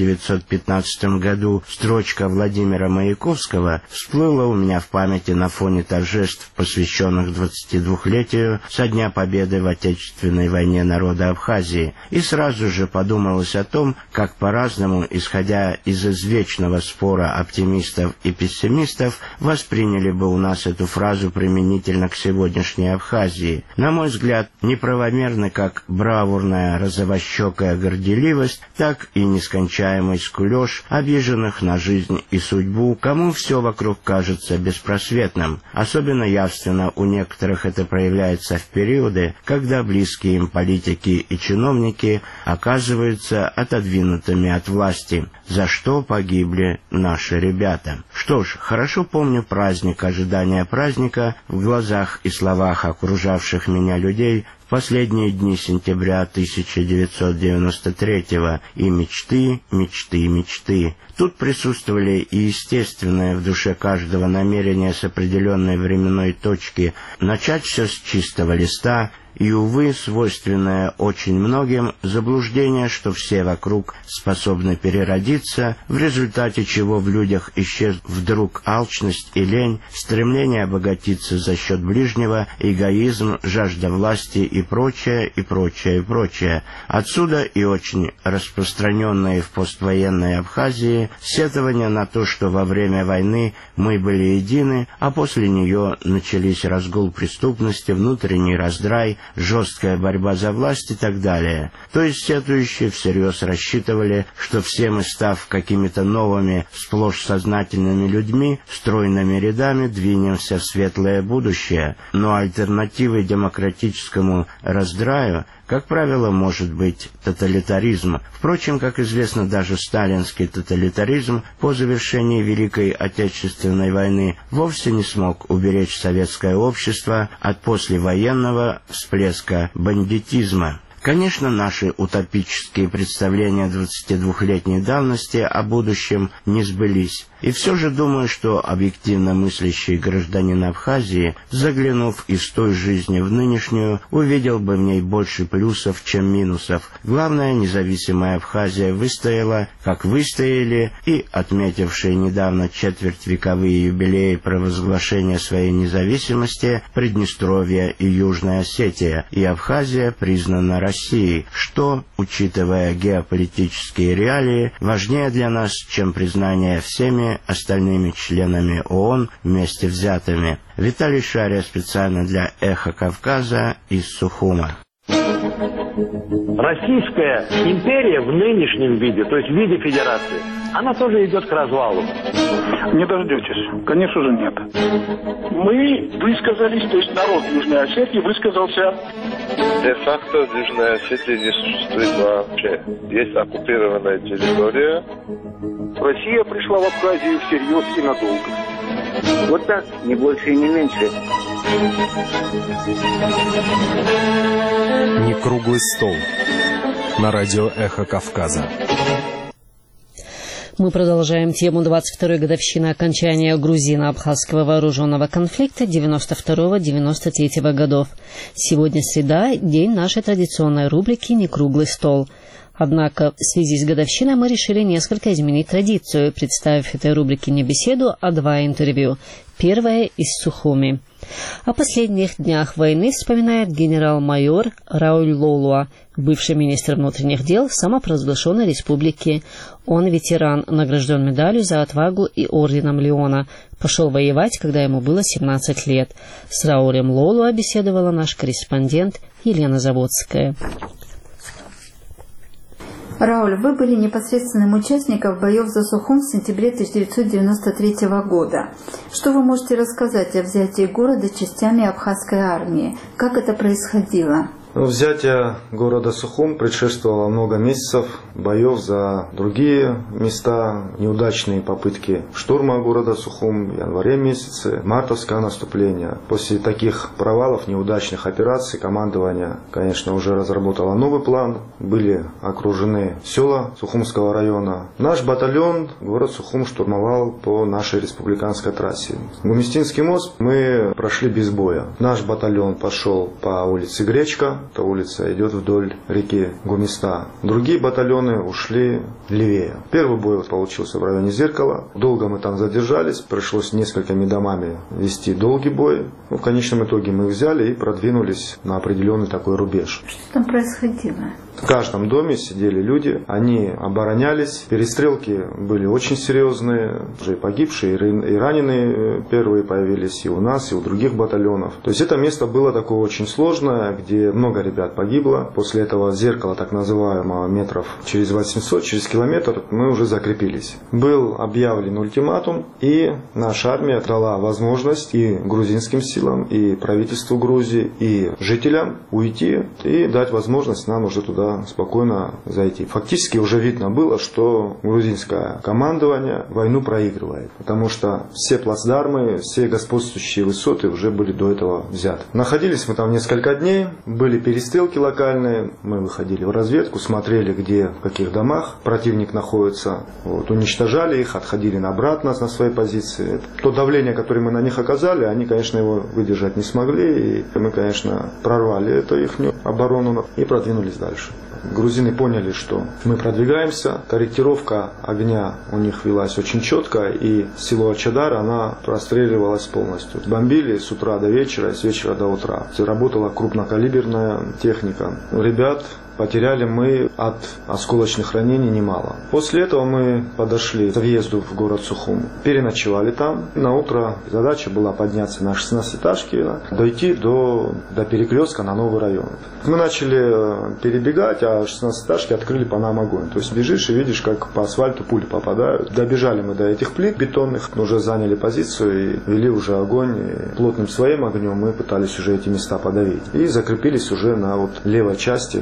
1915 году строчка Владимира Маяковского всплыла у меня в памяти на фоне торжеств, посвященных 22-летию со Дня Победы в Отечественной войне народа Абхазии, и сразу же подумалось о том, как по-разному, исходя из извечного спора оптимистов и пессимистов, восприняли бы у нас эту фразу применительно к сегодняшней Абхазии. На мой взгляд, неправомерны как бравурная розовощекая горделивость, так и нескончаемый скулёж обиженных на жизнь и судьбу, кому все вокруг кажется беспросветным. Особенно явственно у некоторых это проявляется в периоды, когда близкие им политики и чиновники оказываются отодвинутыми от власти, за что погибли наши ребята. Что ж, хорошо помню праздник, ожидания праздника в глазах и словах окружавших меня людей в последние дни сентября 1993-го, и мечты, мечты, мечты. Тут присутствовали и естественное в душе каждого намерение с определенной временной точки начать все с чистого листа, и, увы, свойственное очень многим заблуждение, что все вокруг способны переродиться, в результате чего в людях исчез вдруг алчность и лень, стремление обогатиться за счет ближнего, эгоизм, жажда власти и прочее, и прочее, и прочее. Отсюда и очень распространенные в поствоенной Абхазии сетования на то, что во время войны мы были едины, а после нее начались разгул преступности, внутренний раздрай, жесткая борьба за власть и так далее. То есть сетующие всерьез рассчитывали, что все мы, став какими-то новыми, сплошь сознательными людьми, стройными рядами двинемся в светлое будущее. Но альтернативой демократическому раздраю, как правило, может быть тоталитаризм. Впрочем, как известно, даже сталинский тоталитаризм по завершении Великой Отечественной войны вовсе не смог уберечь советское общество от послевоенного всплеска бандитизма. Конечно, наши утопические представления 22-летней давности о будущем не сбылись. И все же думаю, что объективно мыслящий гражданин Абхазии, заглянув из той жизни в нынешнюю, увидел бы в ней больше плюсов, чем минусов. Главное, независимая Абхазия выстояла, как выстояли, и отметившие недавно четвертьвековые юбилеи провозглашения своей независимости Приднестровье и Южная Осетия, и Абхазия признана Россией, что, учитывая геополитические реалии, важнее для нас, чем признание всеми остальными членами ООН вместе взятыми. Виталий Шария специально для «Эхо Кавказа» из Сухума. Российская империя в нынешнем виде, то есть в виде федерации, она тоже идет к развалу. Не дождетесь. Конечно же нет. Мы высказались, то есть народ Южной Осетии высказался. Де-факто в Южной Осетии не существует вообще. Есть оккупированная территория. Россия пришла в Абхазию всерьез и надолго. Вот так, не больше и не меньше. Не круглый стол. На радио «Эхо Кавказа». Мы продолжаем тему 22-й годовщины окончания грузино-абхазского вооруженного конфликта 92-93 годов. Сегодня среда, день нашей традиционной рубрики «Не круглый стол». Однако в связи с годовщиной мы решили несколько изменить традицию, представив этой рубрике не беседу, а два интервью. Первое из Сухуми. О последних днях войны вспоминает генерал-майор Рауль Лолуа, бывший министр внутренних дел самопровозглашенной республики. Он ветеран, награжден медалью за отвагу и орденом Леона. Пошел воевать, когда ему было 17 лет. С Раулем Лолуа беседовала наш корреспондент Елена Заводская. Рауль, вы были непосредственным участником боев за Сухум в сентябре 1993 года. Что вы можете рассказать о взятии города частями абхазской армии? Как это происходило? Взятие города Сухум предшествовало много месяцев боев за другие места, неудачные попытки штурма города Сухум в январе месяце, мартовское наступление. После таких провалов, неудачных операций, командование, конечно, уже разработало новый план. Были окружены села Сухумского района. Наш батальон город Сухум штурмовал по нашей республиканской трассе. Гумистинский мост мы прошли без боя. Наш батальон пошел по улице Гречка. Эта улица идет вдоль реки Гумиста. Другие батальоны ушли левее. Первый бой получился в районе Зеркала. Долго мы там задержались. Пришлось несколькими домами вести долгий бой. В конечном итоге мы взяли и продвинулись на определенный такой рубеж. Что там происходило? В каждом доме сидели люди, они оборонялись, перестрелки были очень серьезные, уже и погибшие, и раненые первые появились и у нас, и у других батальонов. То есть это место было такое очень сложное, где много ребят погибло. После этого зеркала, так называемого, метров через 800, через километр, мы уже закрепились. Был объявлен ультиматум, и наша армия дала возможность и грузинским силам, и правительству Грузии, и жителям уйти и дать возможность нам уже туда спокойно зайти. Фактически уже видно было, что грузинское командование войну проигрывает, потому что все плацдармы, все господствующие высоты уже были до этого взяты. Находились мы там несколько дней, были перестрелки локальные, мы выходили в разведку, смотрели, где, в каких домах противник находится, уничтожали их, отходили обратно на свои позиции. То давление, которое мы на них оказали, они, конечно, его выдержать не смогли, и мы, конечно, прорвали эту их оборону и продвинулись дальше. Грузины поняли, что мы продвигаемся, корректировка огня у них велась очень четко, и село Ачадар, она простреливалась полностью. Бомбили с утра до вечера, с вечера до утра. Работала крупнокалиберная техника. Ребят потеряли мы от осколочных ранений немало. После этого мы подошли к въезду в город Сухум, переночевали там. На утро задача была подняться на 16-этажке, дойти до перекрестка на новый район. Мы начали перебегать, а 16-этажки открыли по нам огонь. То есть бежишь и видишь, как по асфальту пули попадают. Добежали мы до этих плит бетонных, уже заняли позицию и вели уже огонь. И плотным своим огнем мы пытались уже эти места подавить. И закрепились уже на левой части этого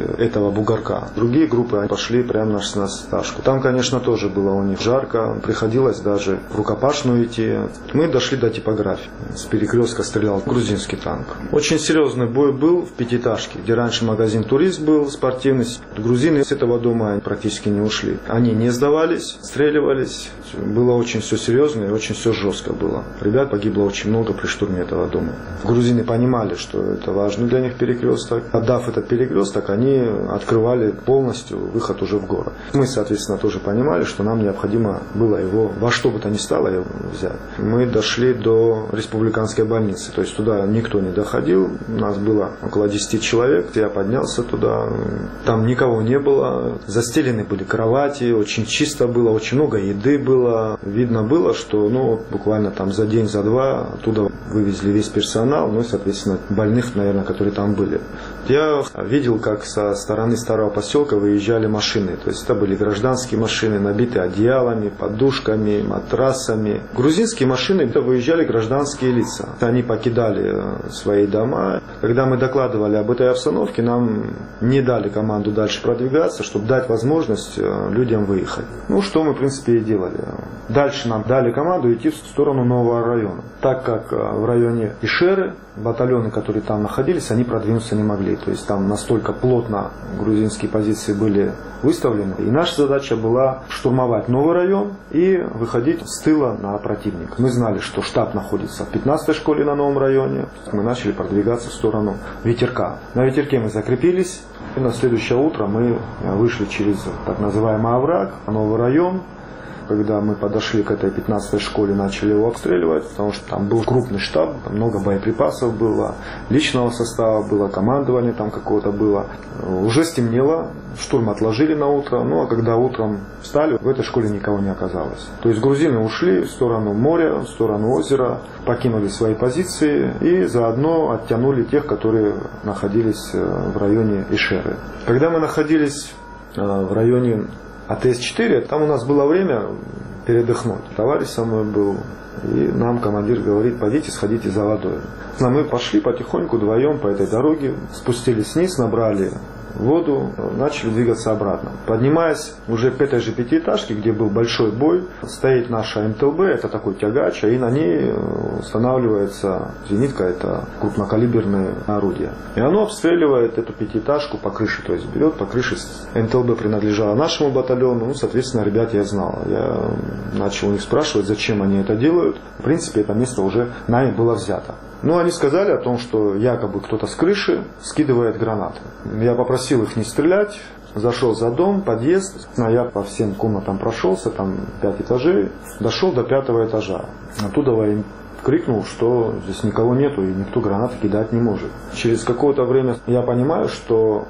этого бугорка. Другие группы пошли прямо на 16-этажку. Там, конечно, тоже было у них жарко. Приходилось даже в рукопашную идти. Мы дошли до типографии. С перекрестка стрелял грузинский танк. Очень серьезный бой был в пятиэтажке, где раньше магазин «Турист» был спортивный. Грузины с этого дома практически не ушли. Они не сдавались, стреливались. Было очень все серьезно и очень все жестко было. Ребят погибло очень много при штурме этого дома. Грузины понимали, что это важный для них перекресток. Отдав этот перекресток, они открывали полностью выход уже в город. Мы, соответственно, тоже понимали, что нам необходимо было его во что бы то ни стало взять. Мы дошли до республиканской больницы. То есть туда никто не доходил. У нас было около 10 человек. Я поднялся туда. Там никого не было. Застелены были кровати. Очень чисто было. Очень много еды было. Видно было, что буквально там за день, за два оттуда вывезли весь персонал, и, соответственно, больных, наверное, которые там были. Я видел, как со стороны старого поселка выезжали машины. То есть это были гражданские машины, набитые одеялами, подушками, матрасами. Грузинские машины, это выезжали гражданские лица. Они покидали свои дома. Когда мы докладывали об этой обстановке, нам не дали команду дальше продвигаться, чтобы дать возможность людям выехать. Что мы, в принципе, и делали. Дальше нам дали команду идти в сторону нового района. Так как в районе Ишеры батальоны, которые там находились, они продвинуться не могли. То есть там настолько плотно грузинские позиции были выставлены. И наша задача была штурмовать новый район и выходить с тыла на противника. Мы знали, что штаб находится в 15-й школе на новом районе. Мы начали продвигаться в сторону Ветерка. На Ветерке мы закрепились. И на следующее утро мы вышли через так называемый овраг, новый район. Когда мы подошли к этой 15-й школе, начали его обстреливать, потому что там был крупный штаб, там много боеприпасов было, личного состава было, командование там какого-то было. Уже стемнело, штурм отложили на утро, а когда утром встали, в этой школе никого не оказалось. То есть грузины ушли в сторону моря, в сторону озера, покинули свои позиции и заодно оттянули тех, которые находились в районе Ишеры. Когда мы находились в районе АТС-4, там у нас было время передохнуть. Товарищ со мной был, и нам командир говорит: пойдите, сходите за водой. Мы пошли потихоньку вдвоем по этой дороге, спустились вниз, набрали воду, начали двигаться обратно. Поднимаясь уже к этой же пятиэтажке, где был большой бой, стоит наша МТЛБ, это такой тягач, и на ней устанавливается зенитка, это крупнокалиберное орудие. И оно обстреливает эту пятиэтажку по крыше, то есть берет по крыше. МТЛБ принадлежала нашему батальону, соответственно, ребят я знал. Я начал у них спрашивать, зачем они это делают. В принципе, это место уже нами было взято. Они сказали о том, что якобы кто-то с крыши скидывает гранаты. Я попросил их не стрелять, зашел за дом, подъезд. Я по всем комнатам прошелся, там 5 этажей, дошел до 5-го этажа. Оттуда я им крикнул, что здесь никого нету и никто гранаты кидать не может. Через какое-то время я понимаю, что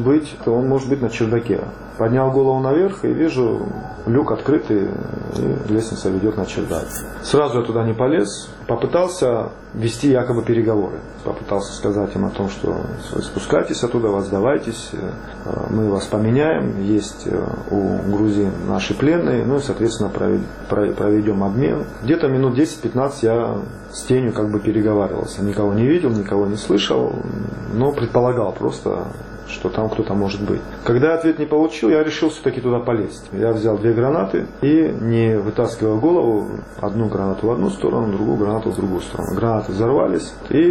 он может быть на чердаке. Поднял голову наверх и вижу люк открытый, и лестница ведет на чердак. Сразу я туда не полез, попытался вести якобы переговоры. Попытался сказать им о том, что вы спускайтесь оттуда, вас сдавайтесь, мы вас поменяем, есть у грузин наши пленные, и, соответственно, проведем обмен. Где-то минут 10-15 я с тенью переговаривался. Никого не видел, никого не слышал, но предполагал просто, что там кто-то может быть. Когда я ответ не получил, я решил все-таки туда полезть. Я взял 2 гранаты и, не вытаскивая голову, одну гранату в одну сторону, другую гранату в другую сторону. Гранаты взорвались, и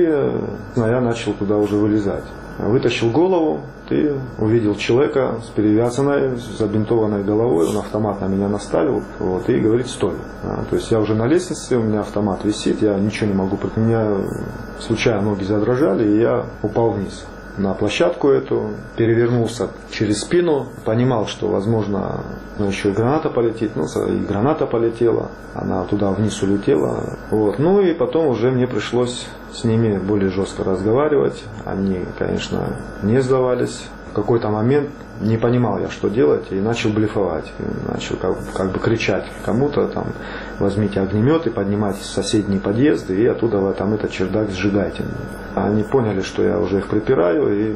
я начал туда уже вылезать. Вытащил голову и увидел человека с перевязанной, забинтованной головой. Он автомат на меня наставил и говорит: стой. То есть я уже на лестнице, у меня автомат висит, я ничего не могу. У меня случайно ноги задрожали, и я упал вниз на площадку эту, перевернулся через спину, понимал, что, возможно, еще и граната полетит, и граната полетела, она туда вниз улетела. И потом уже мне пришлось с ними более жестко разговаривать. Они, конечно, не сдавались. В какой-то момент не понимал я, что делать, и начал блефовать. Начал кричать кому-то, возьмите огнеметы, поднимайтесь в соседние подъезды и оттуда этот чердак сжигайте. Они поняли, что я уже их припираю, и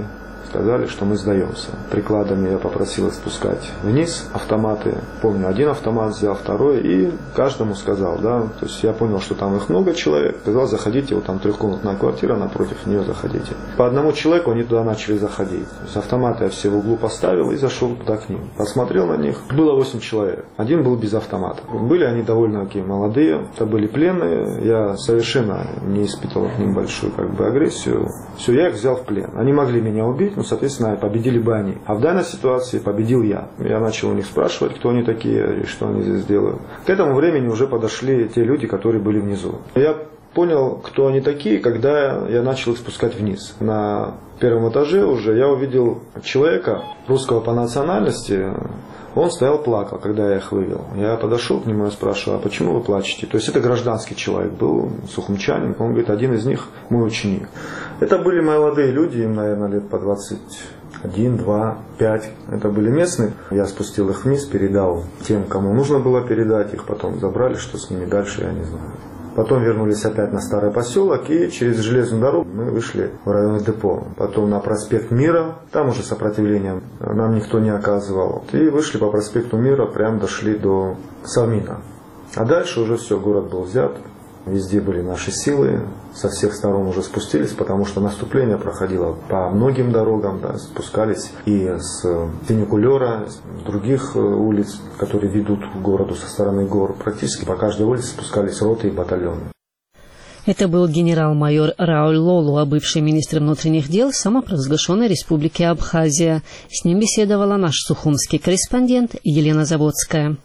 сказали, что мы сдаемся. Прикладами я попросил их спускать вниз автоматы. Помню, один автомат взял, второй, и каждому сказал, да, то есть я понял, что там их много человек, сказал, заходите, вот там трехкомнатная квартира, напротив нее заходите. По одному человеку они туда начали заходить. То есть автоматы я все в углу поставил и зашел туда к ним. Посмотрел на них, было 8 человек, один был без автомата. Были они довольно такие молодые, это были пленные, я совершенно не испытывал к ним большую агрессию. Все, я их взял в плен. Они могли меня убить, но, соответственно, победили бы они. А в данной ситуации победил я. Я начал у них спрашивать, кто они такие и что они здесь делают. К этому времени уже подошли те люди, которые были внизу. Я понял, кто они такие, когда я начал их спускать вниз. На первом этаже уже я увидел человека русского по национальности. Он стоял, плакал, когда я их вывел. Я подошел к нему и спрашиваю, а почему вы плачете? То есть это гражданский человек был, сухумчанин. Он говорит, один из них мой ученик. Это были молодые люди, им, наверное, лет по 21, 2, 5. Это были местные. Я спустил их вниз, передал тем, кому нужно было передать. Их потом забрали, что с ними дальше, я не знаю. Потом вернулись опять на старый поселок и через железную дорогу мы вышли в районное депо. Потом на проспект Мира, там уже сопротивления нам никто не оказывал. И вышли по проспекту Мира, прям дошли до Совмина. А дальше уже все, город был взят. Везде были наши силы, со всех сторон уже спустились, потому что наступление проходило по многим дорогам, да, спускались и с фуникулера, с других улиц, которые ведут к городу со стороны гор. Практически по каждой улице спускались роты и батальоны. Это был генерал-майор Рауль Лолуа, бывший министр внутренних дел самопровозглашенной республики Абхазия. С ним беседовала наш сухумский корреспондент Елена Заводская.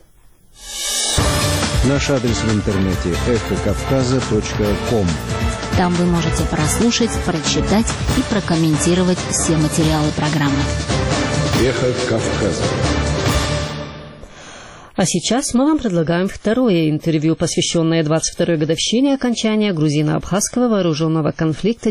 Наш адрес в интернете эхокавказа.ком. Там вы можете прослушать, прочитать и прокомментировать все материалы программы. Эхо Кавказа. А сейчас мы вам предлагаем второе интервью, посвященное 22-й годовщине окончания грузино-абхазского вооруженного конфликта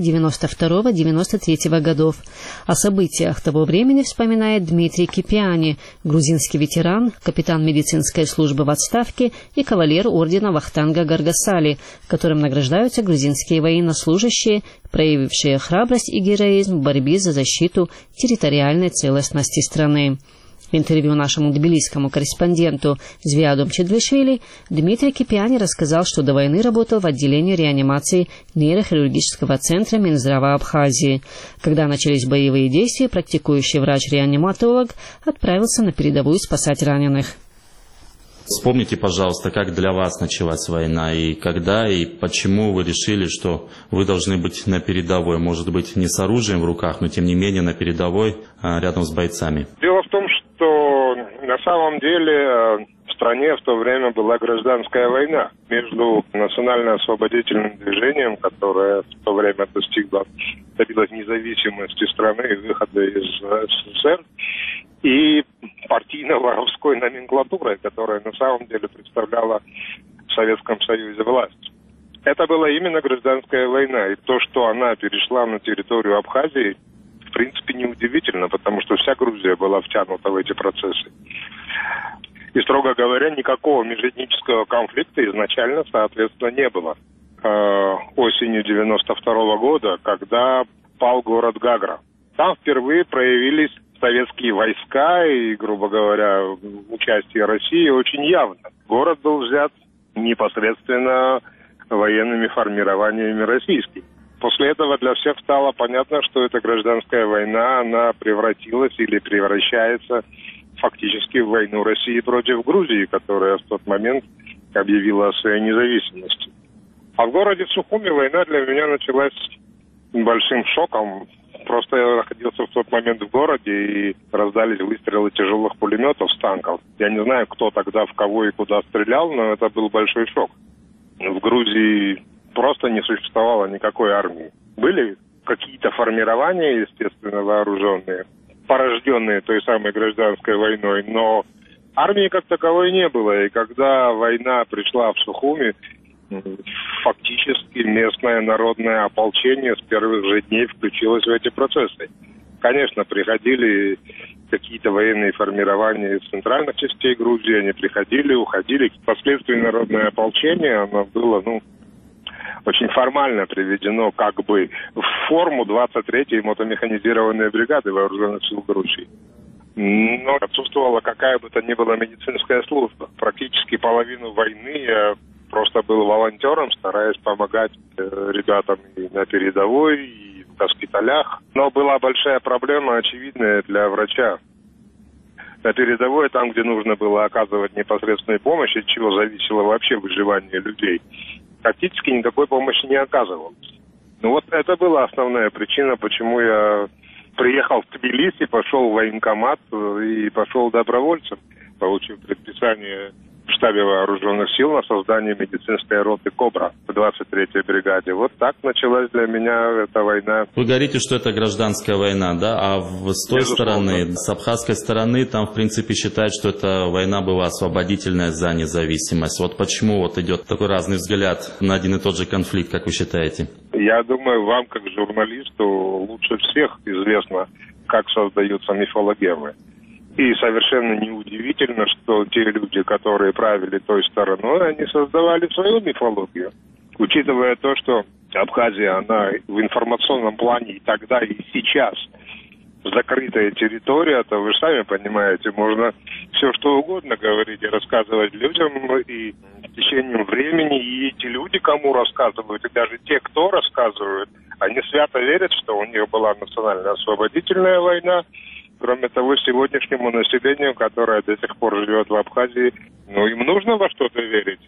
92-93 годов. О событиях того времени вспоминает Дмитрий Кипиани, грузинский ветеран, капитан медицинской службы в отставке и кавалер ордена Вахтанга Гаргасали, которым награждаются грузинские военнослужащие, проявившие храбрость и героизм в борьбе за защиту территориальной целостности страны. В интервью нашему тбилисскому корреспонденту Звиаду Мчедвишвили Дмитрий Кипиани рассказал, что до войны работал в отделении реанимации нейрохирургического центра Минздрава Абхазии. Когда начались боевые действия, практикующий врач-реаниматолог отправился на передовую спасать раненых. Вспомните, пожалуйста, как для вас началась война, и когда, и почему вы решили, что вы должны быть на передовой, может быть, не с оружием в руках, но тем не менее на передовой, рядом с бойцами. Дело в том, что на самом деле в стране в то время была гражданская война между национально-освободительным движением, которое в то время добилось независимости страны и выхода из СССР, и партийно-воровской номенклатурой, которая на самом деле представляла в Советском Союзе власть. Это была именно гражданская война, и то, что она перешла на территорию Абхазии, в принципе, неудивительно, потому что вся Грузия была втянута в эти процессы. И, строго говоря, никакого межэтнического конфликта изначально, соответственно, не было. Осенью 92 года, когда пал город Гагра, там впервые проявились советские войска и, грубо говоря, участие России очень явно. Город был взят непосредственно военными формированиями российскими. После этого для всех стало понятно, что эта гражданская война, она превратилась или превращается фактически в войну России против Грузии, которая в тот момент объявила о своей независимости. А в городе Сухуми война для меня началась большим шоком. Просто я находился в тот момент в городе, и раздались выстрелы тяжелых пулеметов с танков. Я не знаю, кто тогда в кого и куда стрелял, но это был большой шок. В Грузии просто не существовало никакой армии. Были какие-то формирования, естественно, вооруженные, порожденные той самой гражданской войной, но армии как таковой не было. И когда война пришла в Сухуми, фактически местное народное ополчение с первых же дней включилось в эти процессы. Конечно, приходили какие-то военные формирования из центральных частей Грузии, они приходили, уходили. Впоследствии народное ополчение, оно было, очень формально приведено как бы в форму 23-й мотомеханизированной бригады вооруженных сил Грузии. Но отсутствовала какая бы то ни была медицинская служба. Практически половину войны я просто был волонтером, стараясь помогать ребятам и на передовой, и в госпиталях. Но была большая проблема, очевидная для врача. На передовой, там, где нужно было оказывать непосредственную помощь, от чего зависело вообще выживание людей, практически никакой помощи не оказывалось. Ну вот это была основная причина, почему я приехал в Тбилиси, пошел в военкомат и пошел добровольцем, получив предписание в штабе вооруженных сил на создание медицинской роты «Кобра» в 23-й бригаде. Вот так началась для меня эта война. Вы говорите, что это гражданская война, да? А с той стороны, с абхазской стороны, там, в принципе, считают, что эта война была освободительная за независимость. Вот почему вот идет такой разный взгляд на один и тот же конфликт, как вы считаете? Я думаю, вам, как журналисту, лучше всех известно, как создаются мифологемы. И совершенно неудивительно, что те люди, которые правили той стороной, они создавали свою мифологию. Учитывая то, что Абхазия, она в информационном плане и тогда, и сейчас закрытая территория, то вы же сами понимаете, можно все что угодно говорить и рассказывать людям, и с течением времени, и эти люди, кому рассказывают, и даже те, кто рассказывают, они свято верят, что у них была национально-освободительная война. Кроме того, сегодняшнему населению, которое до сих пор живет в Абхазии, им нужно во что-то верить.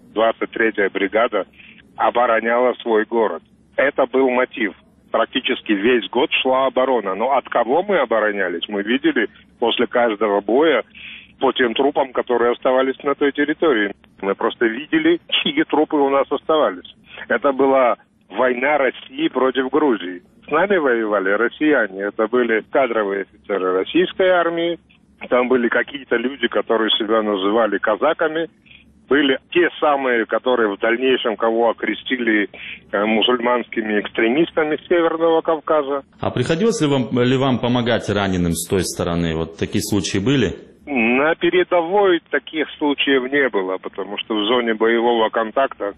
23-я бригада обороняла свой город. Это был мотив. Практически весь год шла оборона. Но от кого мы оборонялись? Мы видели после каждого боя по тем трупам, которые оставались на той территории. Мы просто видели, чьи трупы у нас оставались. Это была война России против Грузии. С нами воевали россияне. Это были кадровые офицеры российской армии. Там были какие-то люди, которые себя называли казаками. Были те самые, которые в дальнейшем кого окрестили мусульманскими экстремистами Северного Кавказа. А приходилось ли вам помогать раненым с той стороны? Вот такие случаи были? На передовой таких случаев не было, потому что в зоне боевого контакта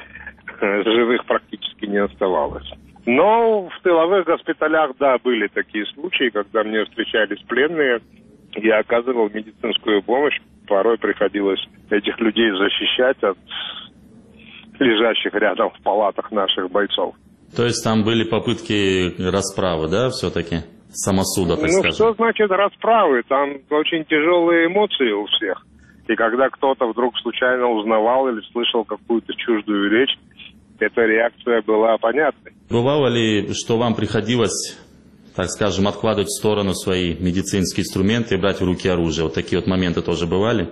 живых практически не оставалось. Но в тыловых госпиталях, да, были такие случаи, когда мне встречались пленные, я оказывал медицинскую помощь. Порой приходилось этих людей защищать от лежащих рядом в палатах наших бойцов. То есть там были попытки расправы, да, все-таки? Самосуда, так скажем? Что значит расправы? Там очень тяжелые эмоции у всех. И когда кто-то вдруг случайно узнавал или слышал какую-то чуждую речь, эта реакция была понятной. Бывало ли, что вам приходилось, так скажем, откладывать в сторону свои медицинские инструменты и брать в руки оружие? Вот такие вот моменты тоже бывали?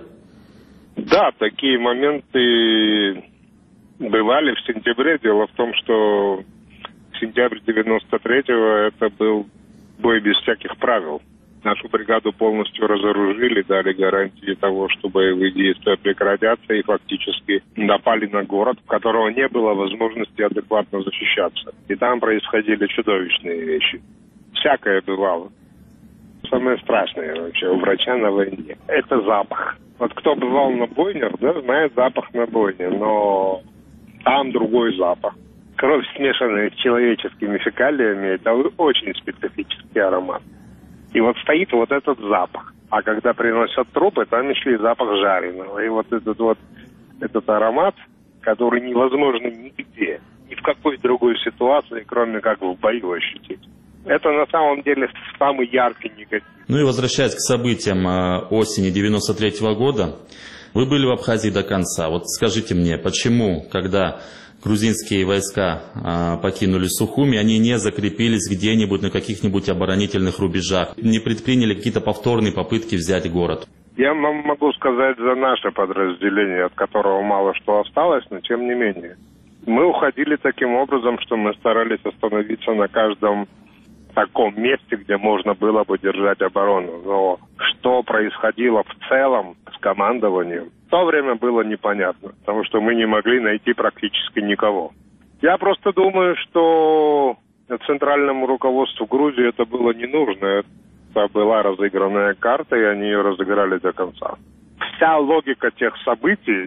Да, такие моменты бывали в сентябре. Дело в том, что сентябрь 93-го это был бой без всяких правил. Нашу бригаду полностью разоружили, дали гарантии того, что боевые действия прекратятся, и фактически напали на город, в которого не было возможности адекватно защищаться. И там происходили чудовищные вещи. Всякое бывало. Самое страшное вообще у врача на войне – это запах. Вот кто бывал на бойнях, да, знает запах на бойне, но там другой запах. Кровь, смешанная с человеческими фекалиями, это очень специфический аромат. И вот стоит вот этот запах. А когда приносят трупы, там еще и запах жареного. И вот этот аромат, который невозможно нигде, ни в какой другой ситуации, кроме как в бою ощутить. Это на самом деле самый яркий негатив. Ну и возвращаясь к событиям осени 93-го года, вы были в Абхазии до конца. Вот скажите мне, почему, когда грузинские войска покинули Сухуми, они не закрепились где-нибудь на каких-нибудь оборонительных рубежах, не предприняли какие-то повторные попытки взять город? Я могу сказать за наше подразделение, от которого мало что осталось, но тем не менее. Мы уходили таким образом, что мы старались остановиться на каждом таком месте, где можно было бы держать оборону. Но что происходило в целом с командованием, в то время было непонятно, потому что мы не могли найти практически никого. Я просто думаю, что центральному руководству Грузии это было не нужно. Это была разыгранная карта, и они ее разыграли до конца. Вся логика тех событий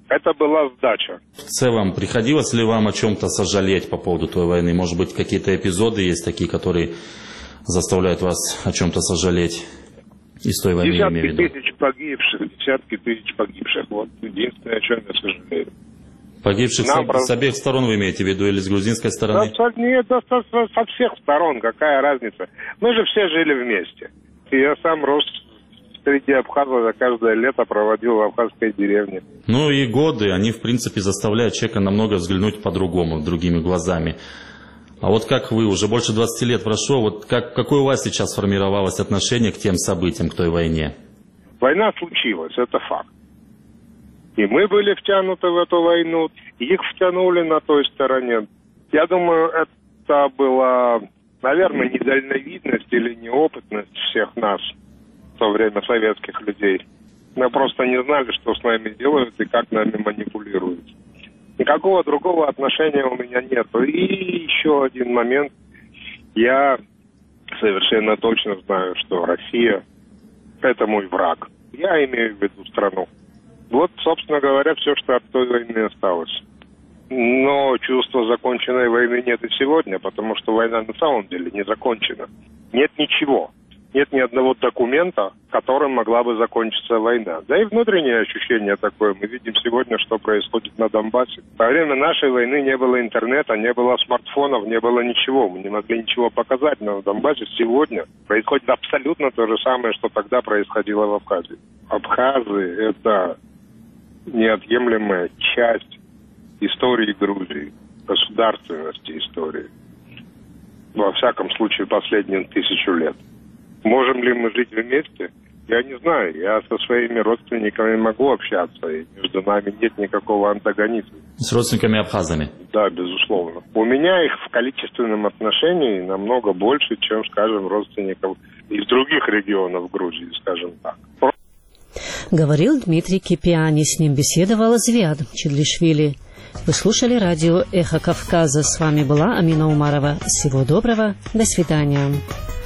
Это была сдача. В целом, приходилось ли вам о чем-то сожалеть по поводу той войны? Может быть, какие-то эпизоды есть такие, которые заставляют вас о чем-то сожалеть из той войны, я имею в виду? Десятки тысяч погибших. Вот единственное, о чем я сожалею. Погибших с обеих сторон вы имеете в виду или с грузинской стороны? Нет, со всех сторон. Какая разница? Мы же все жили вместе. И я сам рос среди абхазов, я каждое лето проводил в абхазской деревне. Ну и годы, они в принципе заставляют человека намного взглянуть по-другому, другими глазами. А вот как вы, уже больше 20 лет прошло, вот какое у вас сейчас сформировалось отношение к тем событиям, к той войне? Война случилась, это факт. И мы были втянуты в эту войну, их втянули на той стороне. Я думаю, это была, наверное, недальновидность или неопытность всех нас в то время, советских людей. Мы просто не знали, что с нами делают и как нами манипулируют. Никакого другого отношения у меня нет. И еще один момент. Я совершенно точно знаю, что Россия – это мой враг. Я имею в виду страну. Вот, собственно говоря, все, что от той войны осталось. Но чувства законченной войны нет и сегодня, потому что война на самом деле не закончена. Нет ничего. Нет ни одного документа, которым могла бы закончиться война. Да и внутреннее ощущение такое. Мы видим сегодня, что происходит на Донбассе. Во время нашей войны не было интернета, не было смартфонов, не было ничего. Мы не могли ничего показать. Но на Донбассе сегодня происходит абсолютно то же самое, что тогда происходило в Абхазии. Абхазы – это неотъемлемая часть истории Грузии, государственности истории. Во всяком случае, последние 1000 лет. Можем ли мы жить вместе? Я не знаю. Я со своими родственниками могу общаться, и между нами нет никакого антагонизма. С родственниками-абхазами? Да, безусловно. У меня их в количественном отношении намного больше, чем, скажем, родственников из других регионов Грузии, скажем так. Говорил Дмитрий Кипиани. С ним беседовала Звиад Чедлишвили. Вы слушали радио «Эхо Кавказа». С вами была Амина Умарова. Всего доброго. До свидания.